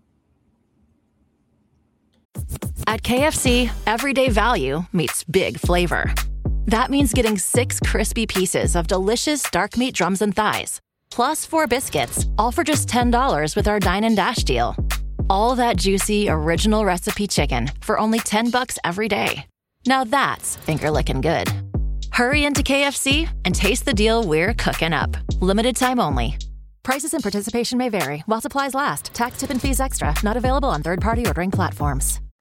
At K F C, everyday value meets big flavor. That means getting six crispy pieces of delicious dark meat drums and thighs, plus four biscuits, all for just ten dollars with our Dine and Dash deal. All that juicy, original recipe chicken for only ten bucks every day. Now that's finger-licking good. Hurry into K F C and taste the deal we're cooking up. Limited time only. Prices and participation may vary while supplies last. Tax, tip, and fees extra. Not available on third-party ordering platforms.